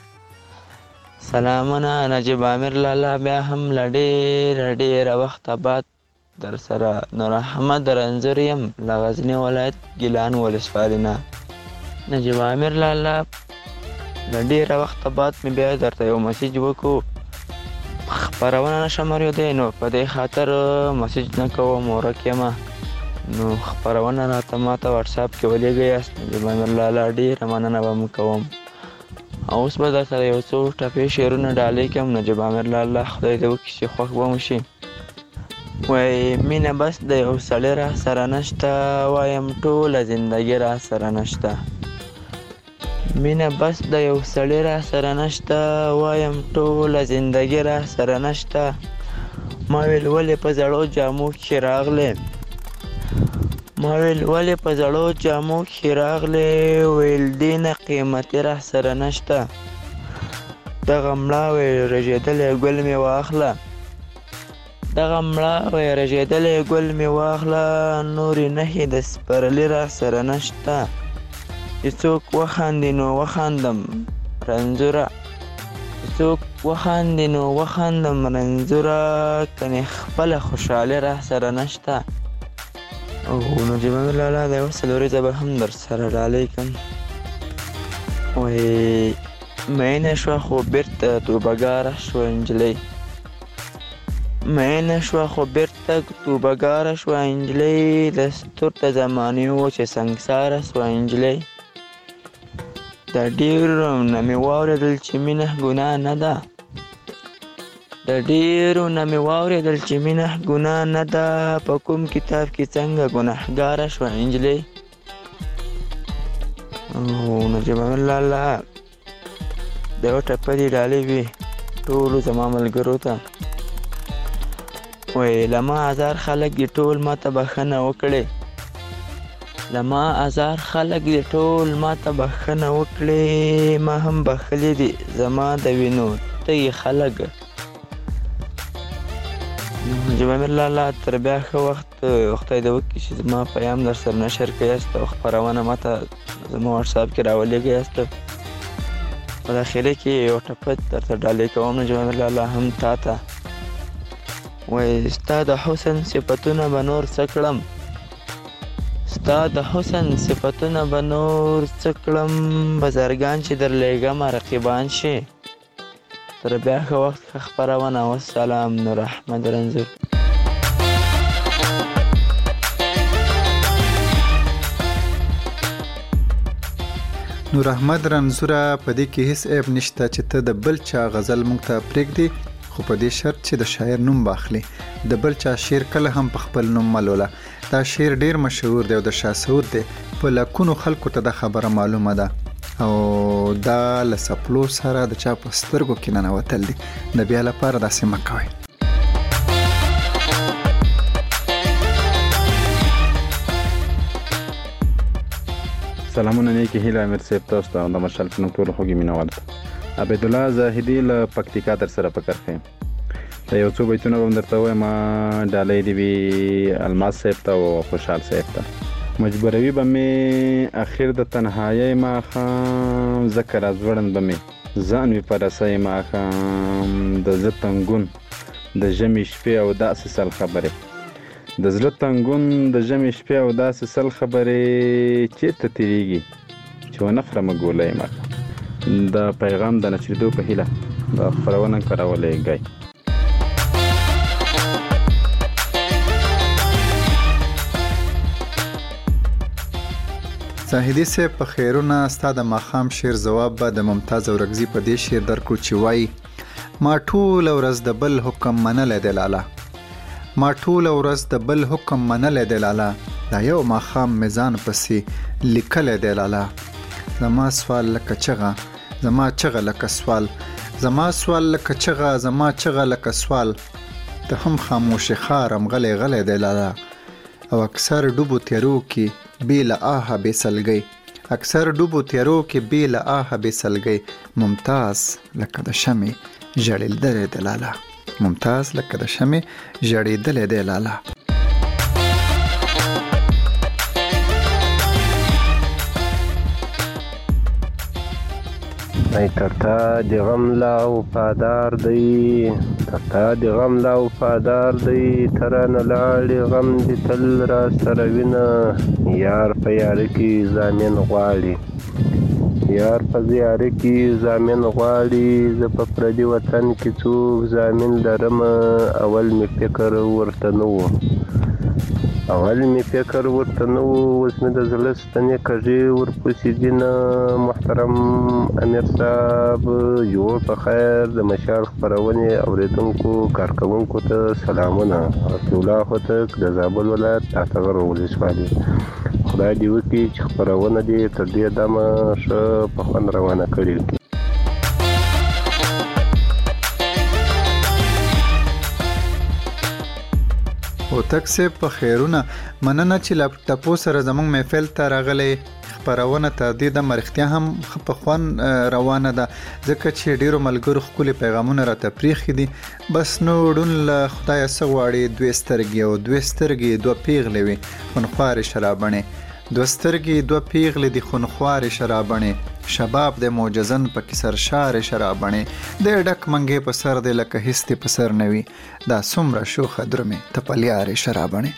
سلامونه نجیب عامر لالا بیا هم له ډېره وخته بعد در سره نور احمد رنځور یم له غزني ولایت ګیلان ولسوالۍ نه نجیب عامر لالا له ډېره وخته بعد مې بیا درته یو مسیج وکړو خپرونه نشم اورېدی نو په دې خاطر مسیج نه کوم ورک یمه نو خپرونه راته ماته واتساپ کې ولېږئ یاست نجیب عامر لالا ډېره مننه به م کوم اوس به در سره یو څو ټپې شعرونه ډالۍ کړم نجیب عامر لالا خدای دې وکړي چې خوښ به مو شي وایي مینه بس د یو سړي را سره نشته وایم ټوله زندګي را سره نشته مینه بس د یو سړي را سره نشته وایم ټوله زندګي را سره نشته ما ویل ولې په زړو جامو کې راغلې ما ویل ولې په زړو جامو کې راغلې ویل دې نه قیمتي را سره نشته دغه مړه ویل رژېدلی ګل مې واخله دغه مړه ویل رژېدلی ګل مې واخله نورې نښې د سپرلي را سره نشته چې څوک وخاندي نو وخاندم رنځوره چې څوک وخاندي نو وخاندم رنځوره کنې خپله خوشحالي را سره نشته او نجیب عامر لالا د یوه څلوریزه به هم در سره ډالۍ کړم وایي مینه شوه خو بېرته توبهګاره شوه نجلۍ مینه شوه خو بېرته توبهګاره شوه نجلۍ دستور د زمانې و چې سنګساره شوه نجلۍ د ډېرو نه مې واورېدل چې مینه ګناه نه ده د ډېرو نه مې واورېدل چې مینه ګناه نه ده په کوم کتاب کې څنګه ګناهګاره شوه نجلۍ او نجیب عامر لالا د یوه ټپه دې ډالۍ وي ټولو زما ملګرو ته وایي له ما ازار خلک دې ټول ما ته بښنه وکړې له ما ازار خلک دې ټول ما ته بښنه وکړې ما هم بښلې دي زما د وینو تږي خلک نجیب عامر لالا تر بیا ښه وخت خدای دې وکړي چې زما پیام در سره نشر کړئ او خپرونه ماته زما واتساپ کې راولېږئ یاست په داخلي کې یو ټپه درته ډالۍ کوم نجیب عامر لالا هم تا ته وایي ستا د حسن صفتونه به نور څه کړم ستا د حسن صفتونه به نور څه کړم بزرګان چې درلېږمه رقیبان شي تر بیا ښه وخت ښه خپرونه والسلام نور احمد رنځور نور احمد رنځوره په دې کې هیڅ عیب نشته چې ته د بل چا غزل مونږ ته پرېږدي خو په دې شرط چې د شاعر نوم باخلي د بل چا شعر کله هم په خپل نوم ملوله دا شعر ډیر مشهور دی او د شاه سعود دی په لکونو خلکو ته دا خبره معلومه ده او دا له سپلو سره د چا په سترګو کې ننوتل دي د بیا لپاره داسې مه کوئ سلامونه نیکی هیله امیر صاحب تاسو ته د مشال په نوم ټول خوږی مینوال عبد الله زاهدی له پکتیکا در سره پکرخه د یو څو بیتونه هم درته وایم ډالۍ دی وی الماس صاحب ته او خوشحال صاحب ته مجبوروي به می اخر د تنهایی ما خام ذکر از وړن به می ځان وی پرسای ما خام د زتنګون د جمی شپې او داسې سل خبره د زړه تنګون د جمی شپې او داسې سل خبرې چیرته تیریږي چې ونه خرم ګولای ما د پیغام د نشریدو په هیله د خبرونه کراولې گئی زاهدی صاحب په خیرونه ستا د ماښام شعر ځواب به د ممتاز اورکزي په دې شعر درکړو چې وایي ما ټول ورځ د بل حکم منلی دی لالا، ما ټول ورځ د بل حکم منلی دی لالا، دا یو ماښام مې ځان پسې لیکلی دی لالا. زما سوال لکه چغه، زما چغه لکه سوال، زما سوال لکه چغه، زما چغه لکه سوال. ته هم خاموش خارم غلی غلی دی لالا. او اکثر ډوبو تیارو کې بې له آهه بې سلګۍ، اکثر ډوبو تیارو کې بې له آهه بې سلګۍ. ممتاز لکه د شمعې ژړېدلی دی لالا، ممتاز لکه د شمعې ژړېدلی دی لالا. ای ترتا د غم لا وفادار دی، ترتا د غم لا وفادار دی، ترانه لاړې غم دې تل را سره وینه. یار په یاره کې زامن غواړي، یار په زیاره کې زامن غواړي. زه په پردي وطن کې څوک زامن لرم، اول مې فکر ورته نه و، اول مې فکر ورته نه و، اوس مې د زړه ستنې کږې ورپسې دي نه. محترم امیر صاحب جوړ په خیر. د مشال خپرونې اورېدونکو کارکوونکو ته سلامونه. رفیع الله هوتک د زابل ولایت تحتغر ولسوالي. خدای دې وکړي چې خپرونه دې تر دې دمه ښه په خوند روانه کړي. هوتک صاحب په خیرونه، مننه چې له ټپو سره زموږ محفل ته راغلی. خپرونه تر دې دمه رښتیا هم ښه په خوند روانه ده، ځکه چې ډېرو ملګرو ښکلي پیغامونه راته پرېښي دي. بس نو ډون له خدایه څه غواړي، دوې سترګې او دوې سترګې دوه پیغلې وي خونخوارې شرابڼې، دوه سترګې دوه پیغلې دي خونخوارې شرابڼې. شباب د معجزن پکې سرشارې شرابڼې، د ډک منګې په سر دی لکه هیڅ دې په سر نه وي، دا څومره شوخه درومې ته پلیارې شرابڼې.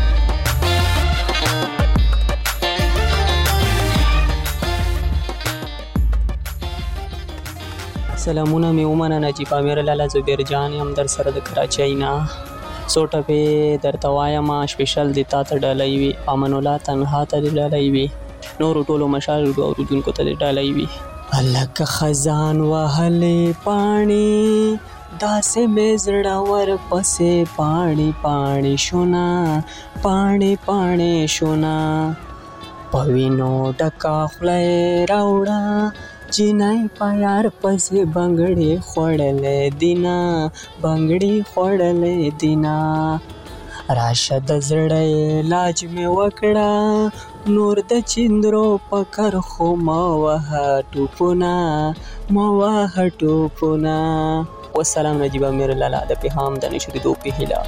سلامونه مې ومنه نجیب امیر لالا زبیر جان یم در سره د کراچۍ نه. څو ټپې درته وایم سپیشل د تا ته ډالۍ وي، امان الله تنها ته دې ډالۍ وي، نورو ټولو مشال اورېدونکو ته دې ډالۍ وي. لکه خزان وهلې پاڼې داسې مې زړه ورپسې پاڼې پاڼې شونه، پاڼې پاڼې شونه. په وینو ډکه خوله یې راوړه، جینۍ په یار پسې بنګړې خوړلې دینه، بنګړې خوړلې دینه. راشه د زړه علاج مې وکړه، نور د چندرو په کرښو مه وهه ټوپونه، مه وهه ټوپونه. والسلام نجیب امیر لالا د پیغام د نشریدو په هیله.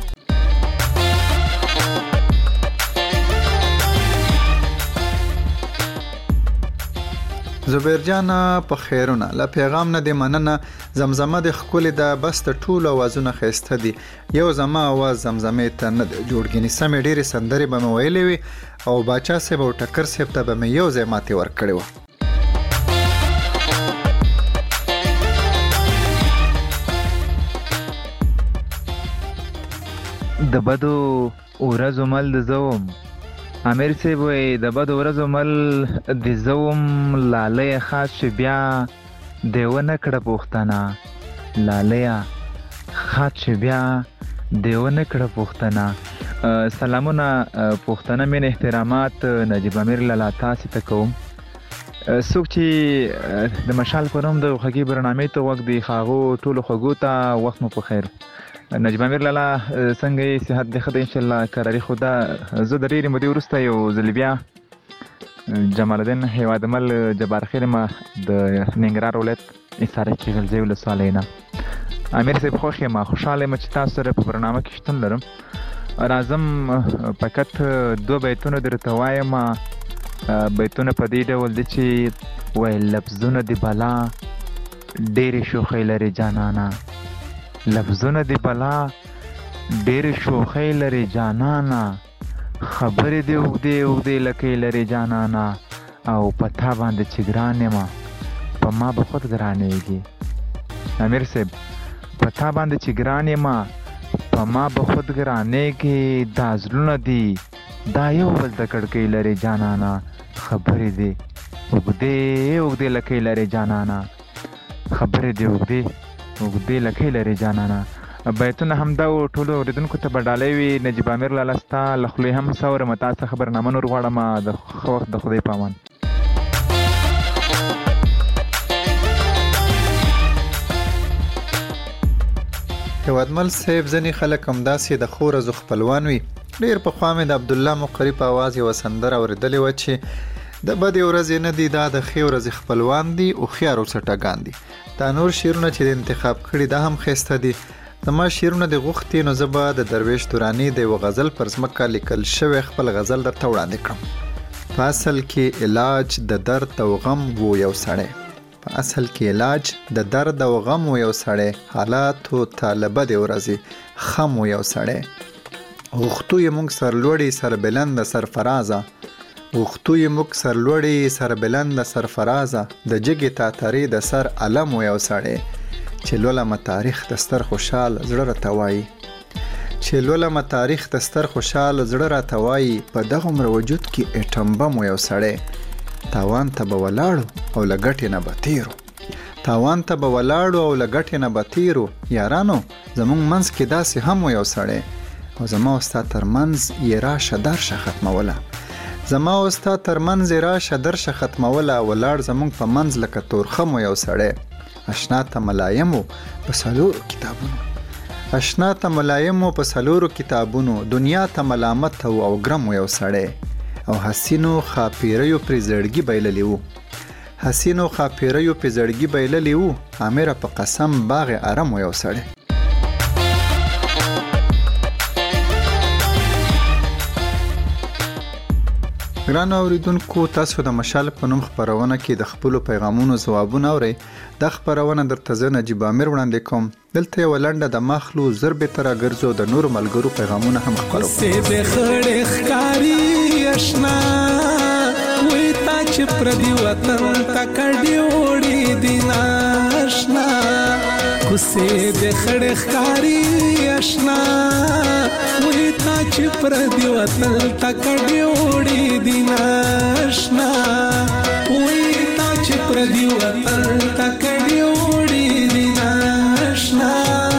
زبیر جان په خیرونه، له پیغام نه دې مننه. زمزمه د ښکلې ده، بس د ټولو اوازونه ښایسته دي، یو زما اواز زمزمې ته نه دی جوړ. ګینې سمې ډېرې سندرې به مې ویلې وي او باچا صاحب او ټکر صاحب ته به مې یو ځای ماتې ورکړې وه. د بدو ورځو مل د زوم امیر صاحب وایي د بدو ورځو مل د زوم، لالیه خاص چې بیا دیوه نه کړه پوښتنه، لالیه خاص چې بیا دیوه نه کړه پوښتنه. سلامونه، پوښتنه مین احترامات نجیب امیر لالا تاسې ته کوم. څوک چې د مشال په نوم د خوږې برنامې ته وخت دی، هغو ټولو خوږو ته وخت مو په خیر. نجیب امیر لالا څنګه یې، صحت دې ښه دی انشاءالله؟ کراري خو ده زه د ډېرې مودې وروسته یو ځل بیا جمال الدین هیوادمل جبار خیر ما د ننګرهار ولایت حصارک کې غلزی ولسوالۍ نه. امیر صاحب خوښ یم، خوشحاله یم چې تاسو سره په برنامه کې شتون لرم. راځم فقط دوه بیتونه درته وایم. بیتونه په دې ډول دي چې وایي لفظونه د بلا ډېرې شوخۍ لري جانانه، لفظونه د بلا ډېرې شوخۍ لري جانانه، خبرې دې اوږدې اوږدې لکۍ لري جانانه، او په تا باندې چې ګران یمه په ما به خود ګرانېږي. امیر صاحب په تا باندې چې ګران یمه په ما به خود ګرانېږي، دا زړونه دي دا یو بل ته کړکۍ لري جانانه، خبرې دې اوږدې اوږدې لکۍ لري جانانه، خبرې دې اوږدې اوږدې لکۍ لري جانانه. بیتونه همدا و ټولو اورېدونکو ته به ډالۍ وي. نجیب امیر لاله ستا له خولې هم څه اورم، تا څه خبرنامه نور غواړم. د ښه وخت د خدای په امان. هیوادمل صاحب ځینې خلک همداسې د ښو ورځو خپلوان وي. ډېر پخوا مې د عبدالله مقري په اواز یوه سندره اورېدلې وه چې د بدې ورځې نه دي، دا د ښې ورځې خپلوان دي، هوښیار او څټګان دي. دا نور شعرونه چې د انتخاب کړي دا هم ښایسته دي. زما شعرونه د غوښتي نو زه به د درویش دراني د یوه غزل پر ځمکه لیکل شوی خپل غزل درته وړاندې کړم. په اصل کې علاج د درد او غم و یو سړی، په اصل کې علاج د درد او غم و یو سړی، حالاتو طالبه د ورځې خم و یو سړی. غوښتو یې موږ سرلوړي سربلند سرفرازه، غوښتو یې موږ سرلوړي سربلند سرفرازه، د جګې تاترې د سر علم و یو سړی. چې لولمه تاریخ د ستر خوشحال زړه راته وایي، چې لولمه تاریخ د ستر خوشحال زړه راته وایي، په دغومره وجود کې اټم بم و یو سړی. تاوان ته به ولاړو او له ګټې نه به تیرو، تاوان ته به ولاړو او له ګټې نه به تیرو. یارانو زمونږ منځ کې داسې هم و یو سړی، او زما او ستا تر منځ یې راشه درشه ختموله، زما او ستا تر منځ یې راشه درشه ختموله. ولاړ زمونږ په منځ لکه تورخم و یو سړی. اشنا ته ملایمو په څلورو کتابونو، اشنا ته ملایمو په څلورو کتابونو، دنیا ته ملامت او ګرم و یو سړی. او حسینو خاپیریو پرې زړګي بایللی وو، حسینو خاپیریو پرې زړګي بایللی وو، امیر په قسم باغ ارم و یو سړی. ګرانو اوریدونکو، تاسو د مشال په نوم خپرونه کې د خپلو پیغامونو ځوابونه اورئ. دا خپرونه درته زه نجیب امیر وړاندې کوم. دلته یوه لنډه د ماخلو زر بېته راګرځو د نورو ملګرو پیغامونه هم خپرو. اشنا وی تا چې پردي وطن ته کډې وړې دي ناشنا، کوڅې د خړې ښکاري اشنا وی تا چې پردي وطن ته کډې وړې دي ناشنا، وی تا چې پردي وطن ته کډې وړې دي ناشنا.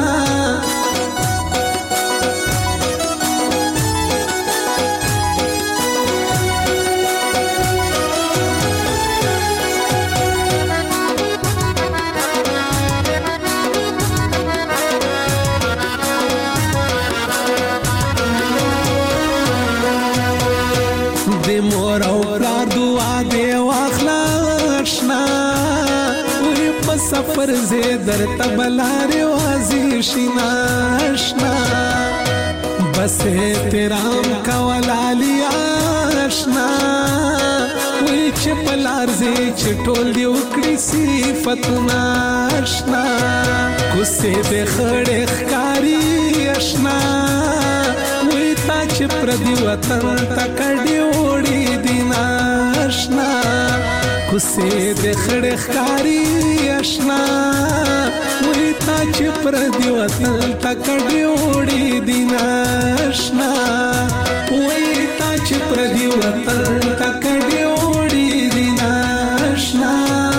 مور او پلار دعا دی واخلا اشنا، وی په سفر زه درته بلارې وازی شینا اشنا، بس احترام کولالی آشنا، وی چې پلار زه چې ټول دی وکړي صفتونه اشنا، کوڅې د خړې ښکاري اشنا، وی تا چې پردي وطن ته کډې وړې دي ناشنا، کوڅې د خړې ښکاري اشنا، وی تا چې پردي وطن ته کډې وړې دي ناشنا، وی تا چې پردي وطن ته کډې وړې دي ناشنا.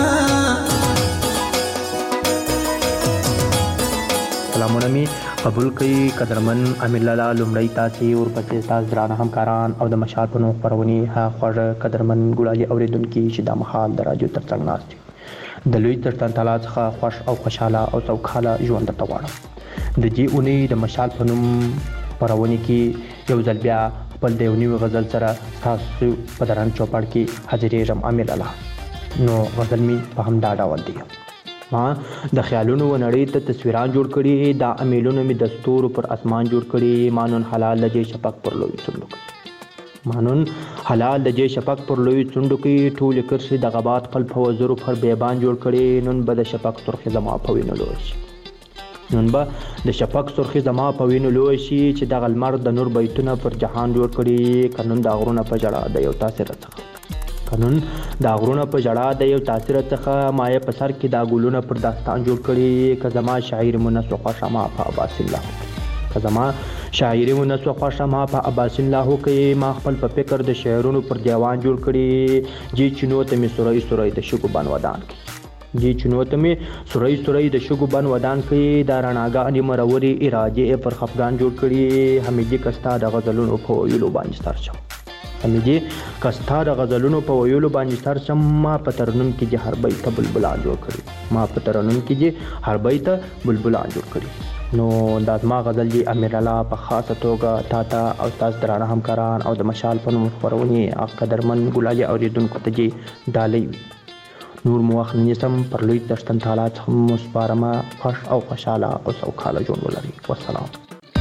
سلامونه می قبول کړئ قدرمن امیر لاله لومړی تاسې ورپسې ستاسو درانه همکاران او د مشال په نوم خپرونې هغه خوږه قدرمن ګوړالي اورېدونکي چې دا مهال د راډیو تر څنګ ناست دي، د لوی څښتن تعالی څخه خوښ او خوشحاله او سوکاله ژوند درته غواړم. د دې اونۍ د مشال په نوم خپرونې کې یو ځل بیا خپل د یو نوي غزل سره ستاسو په درانه چوپړ کې حاضرېږم امیر لاله. نو غزل مې په همدا ډول دی. ما د خیالونو و نړۍ ته تصویران جوړ کړي، دا امیلونه مې د ستورو پر اسمان جوړ کړي، مانون حلال لجې شپک پر لوی څنډو کې، مانون حلال لجې شپک پر لوی څنډو کې، ټول کرشي د غبات خپل په وزرو پر بیبان جوړ کړي، نن به د شپک سرخي زما په وینو لوی شي، نن به د شپک سرخي زما په وینو لوی شي، چې د غلمر د نور بیتونه پر جهان جوړ کړي، قانون د غرونه په جړه د یو تاثیر څخه، قانون دا غرونه په جړه د یو تاثیر څخه، مایه په سر کې دا ګلونه پر داستان جوړ کړي، که زما شاعر منسو خوښه ما په عباس الله، که زما شاعر منسو خوښه ما په عباس الله کې، ما خپل په فکر د شعرونو پر دیوان جوړ کړي، جی چینو ته مې سورای سورای د شګو بان ودان کې، جی چنوته مې سوري د شګو بن ودان کې د رڼاګانې مروري اراده پر خفګان جوړ کړي حمیدي کستا د غزلونو په ویلو باندې ستر شم حمیدي کستا د غزلونو په ویلو باندې ستر شم ما په ترنم کې چې هر بیت بلبلان جوړ کړي ما په ترنم کې چې هر بیت بلبلان جوړ کړي نو دا زما غزل دی امیر الله په خاصه توګه تا ته او تاسو درانه همکاران او د مشال په نوم خپرونې قدرمن ګلالي اوریدونکو ته جې ډالۍ نور مو وخت نیسم پر لوی دشتن تعالی څخه مو سپارمه خوش او خوشاله او سوکاله ژوند ولرئ والسلام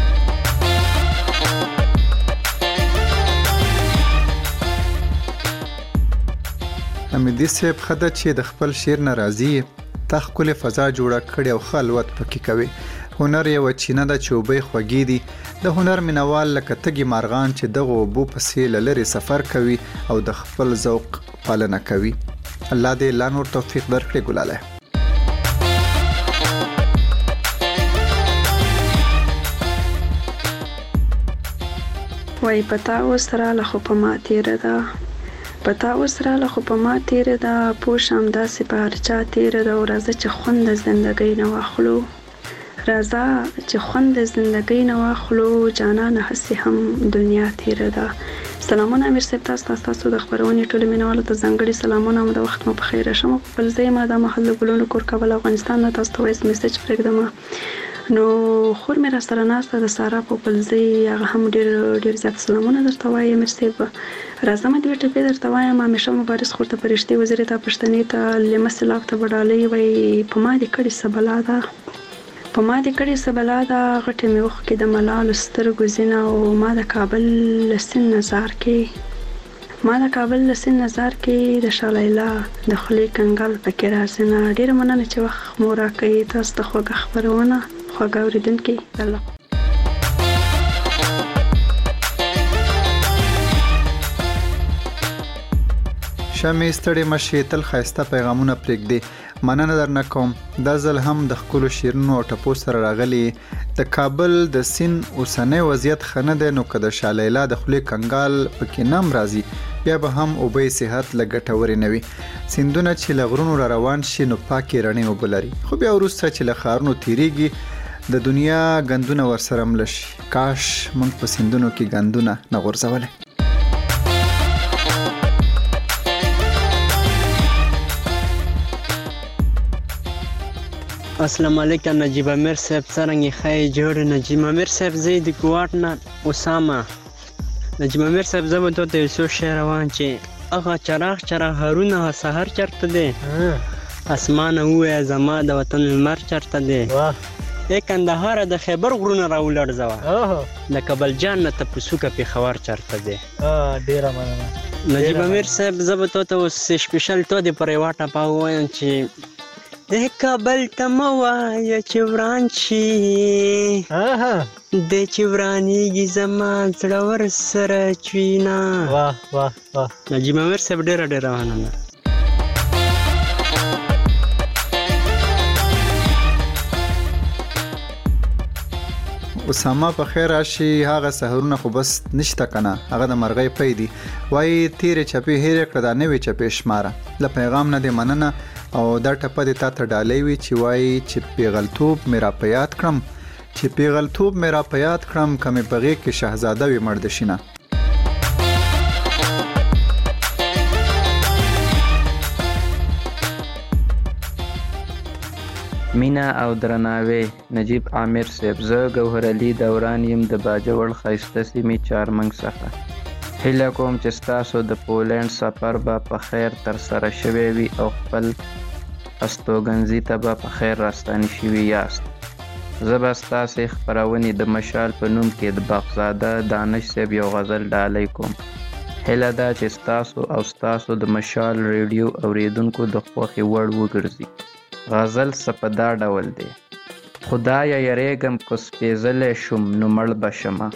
حمیدي صاحب خده چې د خپل شعر ناراضي تا ښکلې فضا جوړه کړې او ښه الوت پکې کوي هنر یوه چینه ده چې اوبه یې خوږې دي د هنر مینوال لکه تږي مارغان چې دغو اوبو پسې له لرې سفر کوي او د خپل ذوق پالنه کوي الله دې لا نور توفیق درکړي ګلاله وای پتا اوس راله خو په ما تیره ده پتا اوس راله خو په ما تیره ده پوه شم داسې په هر چا تیره ده او راځه چې خوند د زندګۍ نه واخلو راځه چې خوند د زندګۍ نه واخلو جانانه هسې هم دنیا تیره ده سلامونه امیر صاحب تاسو د خپرونې ټولو مینوالو ته ځانګړي سلامونه د وخت مو په خیره شم په خپل ځای ما د محل ګلونو کور کابل افغانستان نه تاسو ته وایس میسج پرېږدم نو خور مې را سره ناسته د سارا په خپل ځای هغه هم ډېر زیات سلامونه درته وایي امیر صاحب راځم دوې ټپې درته وایم همیشه مبارز خور ته فرشتې وزیرې ته پښتنې ته لمه سلاف ته به ډالۍ وایي په ما دې کړې څه بلا ده په ما دې کړې څه بلا ده غټې مې اوښکې د ملالو سترګو ځینه او ما د کابل له سیند نظار کې د شاه لیلا د خولې کنګل پکې راځنه ډېره مننه چې وخت مو راکوي تاسو ته خوږه خپرونه خوږه اورېدونکي الله شمې ستړې مشي تل ښایسته پیغامونه پرېږدي مننه درنه کوم دا ځل هم د ښکلو شعرونو او ټپو سره راغلي د کابل د سیند اوسنی وضعیت ښه نه دی نو که د شاه لیلا د خولې کنګال پکې نه هم راځي بیا به هم اوبه یې صحت له ګټورې نه وي سیندونه چې له غرونو را روان شي نو پاکې رڼې اوبه لري خو بیا وروسته چې له ښارونو تیریږي د دنیا ګندونه ورسره مله شي کاش موږ په سیندونو کې ګندونه نه غورځولی السلام علیکم نجیب امیر صاحب څرنګه ښه جوړ نجیب امیر صاحب زه د کوټ نه اسامه نجیب امیر صاحب زه به ته یو څو شعر روان چې هغه چراغ هارونه سحر چرته دی اسمانه ووایه زما د وطن لمر چرته دی ای کندهار د خیبر غرونه راولړزوه د کابل جان نه تپوسوکه پېښور چرته دی ډېره مننه نجیب امیر صاحب زه به ته اوس سپیشل تو د پر یوه ټپه ووایم چې د کابل ته مه وایه چې وران شي دی چې ورانېږي زما زړه ورسره چوینه نجیب امیر صاحب ډېره مننه اسامه په خیر راشي هغه سحرونه خو بس نشته کنه هغه د مرغۍ پی دي وایي تیرې چپې هېرې کړه دا نوې چپې شماره له پیغام نه دې مننه او دا ټپه دې تا ته ډالۍ وي چې وایي چې پیغلتوب مې را په یاد کړم که مې په غېږ کې شهزاده وي مردشینه مینا او درناوی نجیب عامر صاحب زه ګوهر علي دوران یم د باجوړ ښایسته سیمې چارمنګ څخه هیله کوم چې ستاسو د پولینډ سفر به په خیر ترسره شوی وي او خپل استوګنځي ته به په خیر راستانه شوي یاست زه به ستاسې خپرونې د مشال په نوم کې د بخزاده دانش صاحب یو غزل ډالۍ کوم هیله ده چې ستاسو د مشال ریډیو اوریدونکو د خوښې وړ وګرځي غزل څه په دا ډول دی خدایه یریږم که سپېڅلی شم نو مړ به شمه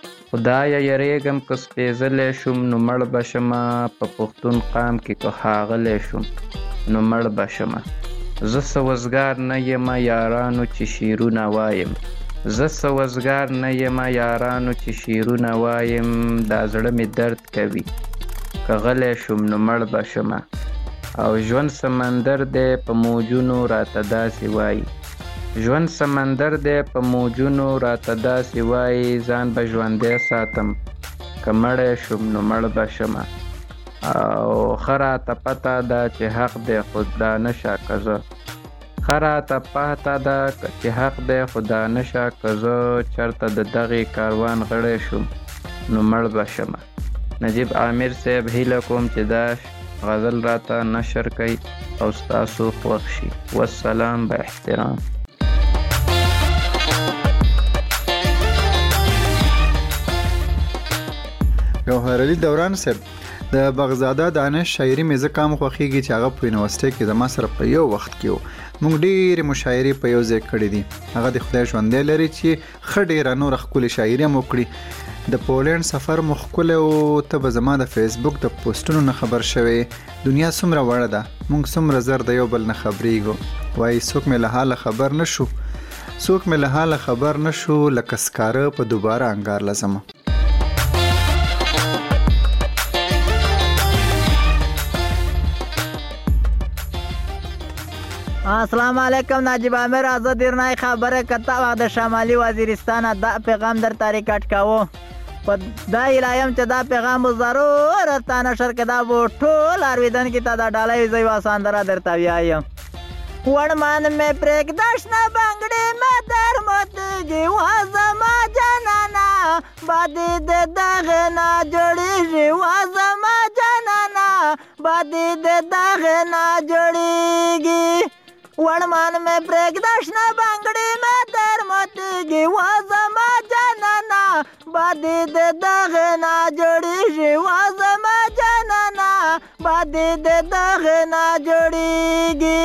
په پښتون قام کې که ښاغلی شم نو مړ به شمه زه څه وزګار نه یم یارانو چې شعرونه وایم دا زړه مې درد کوي که غلی شم نو مړ به شمه او ژوند سمندر دی په موجونو راته داسې وایي. ژوند سمندر دی په موجونو راته داسې وایي، ځان به ژوندی ساتم که مړی شم نو مړ به شمه. او ښه راته پته ده چې حق دی خو دا نشه که زه، ښه راته پته ده چې حق دی خو دا نشه که زه چېرته د دغې کاروان غړی شم نو مړ به شمه. نجیب عامر صاحب هیله کوم چې دا غزل راته نشر کړئ او ستاسو خوښ شي. والسلام با احترام. جوهر علي دوران صاحب د بغزاده دانش شاعري مې ځکه هم خوښېږي چې هغه په یونیورسټۍ کې زما سره په یو وخت کې و. موږ ډېرې مشاعرې په یو ځای کړې دي. هغه د خدای ژوندی لري چې ښه ډېره نوره ښکلې شاعري هم وکړي. د پولینډ سفر مو ښکلی و، ته به زما د فیسبوک د پوسټونو نه خبر شوې. دنیا څومره وړه ده، موږ څومره زر د یو بل نه خبرېږو. وایي څوک مې له حاله خبر نه شو، څوک مې له حاله خبر نه شو، لکه سکاره په دوباره انګار لزمه. السلام علیکم ناجیب عامر، زه درنای خبره کته و د شمالي وزیرستان دا پیغام در ریکارډ کاوه. په دا الایم چې دا پیغام ضرور تا نشر کدا وو ټول ارویدن کی تا دا ډالای زوی واساندرا درته ویایم. وړمان مې پرېږدش نه بنګړې مې در موتېږي وازما جانانا، بادي د دغه نه جوړېږي وازما جانانا، بادي د دغه نه جوړېږي. وړمان مې پرېږدش نه بنګړې مې در موتېږي وازما جانانا، بادي د دغه نه جوړېږي وازما جانانا، بادي د دغه نه جوړېږي.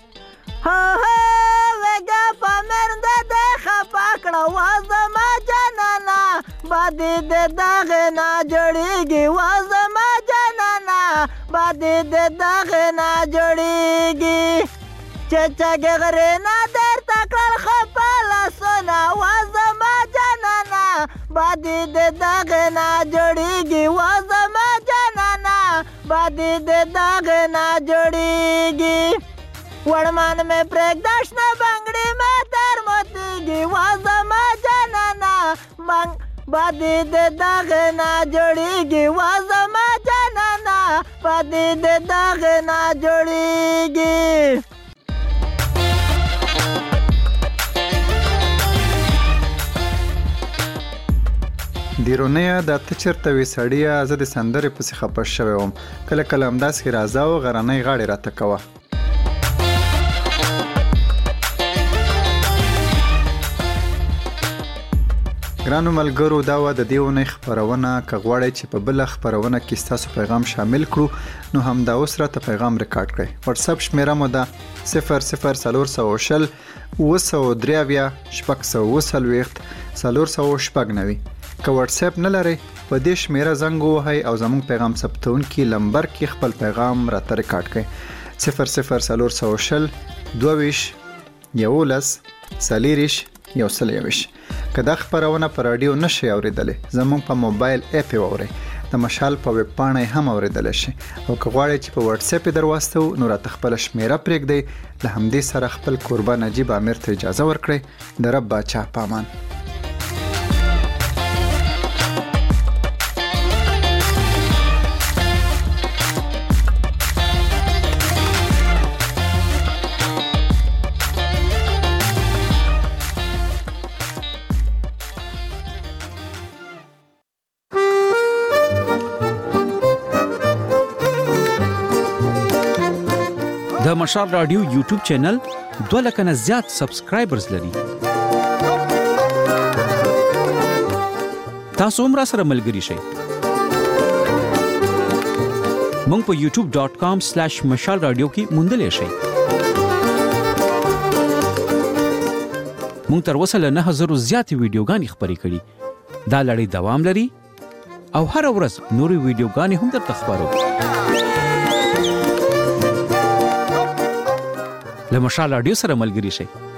وګه پمرنده د خپا کړه وازما جانانا، بادي د دغه نه جوړېږي وازما جانانا، بادي د دغه نه جوړېږي. چچګ غره نه درته کړل خپه لاسونه وازما جانانا، بادي د دغه نه جوړېږي وازما جانانا، بادي د دغه نه جوړېږي. وړمان مې پرېږدش نه بنګړې مې در موتېږي وازما جانانا، بادي د دغه نه جوړېږي وازما جانانا، بادي د دغه نه جوړېږي. دیرونیه دا ته چېرته وې سړیه، زه د سندرې پسې خپه شوی وم. کله کله همداسې راځه او غرنۍ غاړې راته کوه. ګرانو ملګرو، دا وه د دې اونۍ خپرونه. که غواړئ چې په بله خپرونه کې ستاسو پیغام شامل کړو نو همدا اوس راته پیغام ریکارډ کړئ. واتساپ شمیره مو ده 00400 923 640 490. که واتساپ نه لرئ په دې شمیره زنګ ووهئ او زموږ پیغام ثبتونکي لمبر کې خپل پیغام راته ریکارډ کړئ. 00400 22 11 40 121. که دا خپرونه په رادیو نشئ اوریدلی، زموږ په موبایل اپ یې واورئ. د مشال په ویب پاڼه هم اوریدلی شئ. او که غواړئ چې په واتساپ یې در واستو نو راته خپله شمیره پرېږدئ. له همدې سره خپل کوربه نجیب عامر ته اجازه ورکړئ. د رب باچا په امان. د مشال رادیو یوټیوب چینل 2 لک نه زیات سبسکرایبرز لري. تاسو هم را سره ملګري شئ. مونږ په youtube.com/مشال رادیو کې موندلې شئ. مونږ تر اوسه له 9000 زیاتې ویډیوګانې خپرې کړي. دا لړۍ دوام لري او هر ورځ نورې ویډیوګانې هم درته خپرو. له مشال رادیو سره ملګري شئ.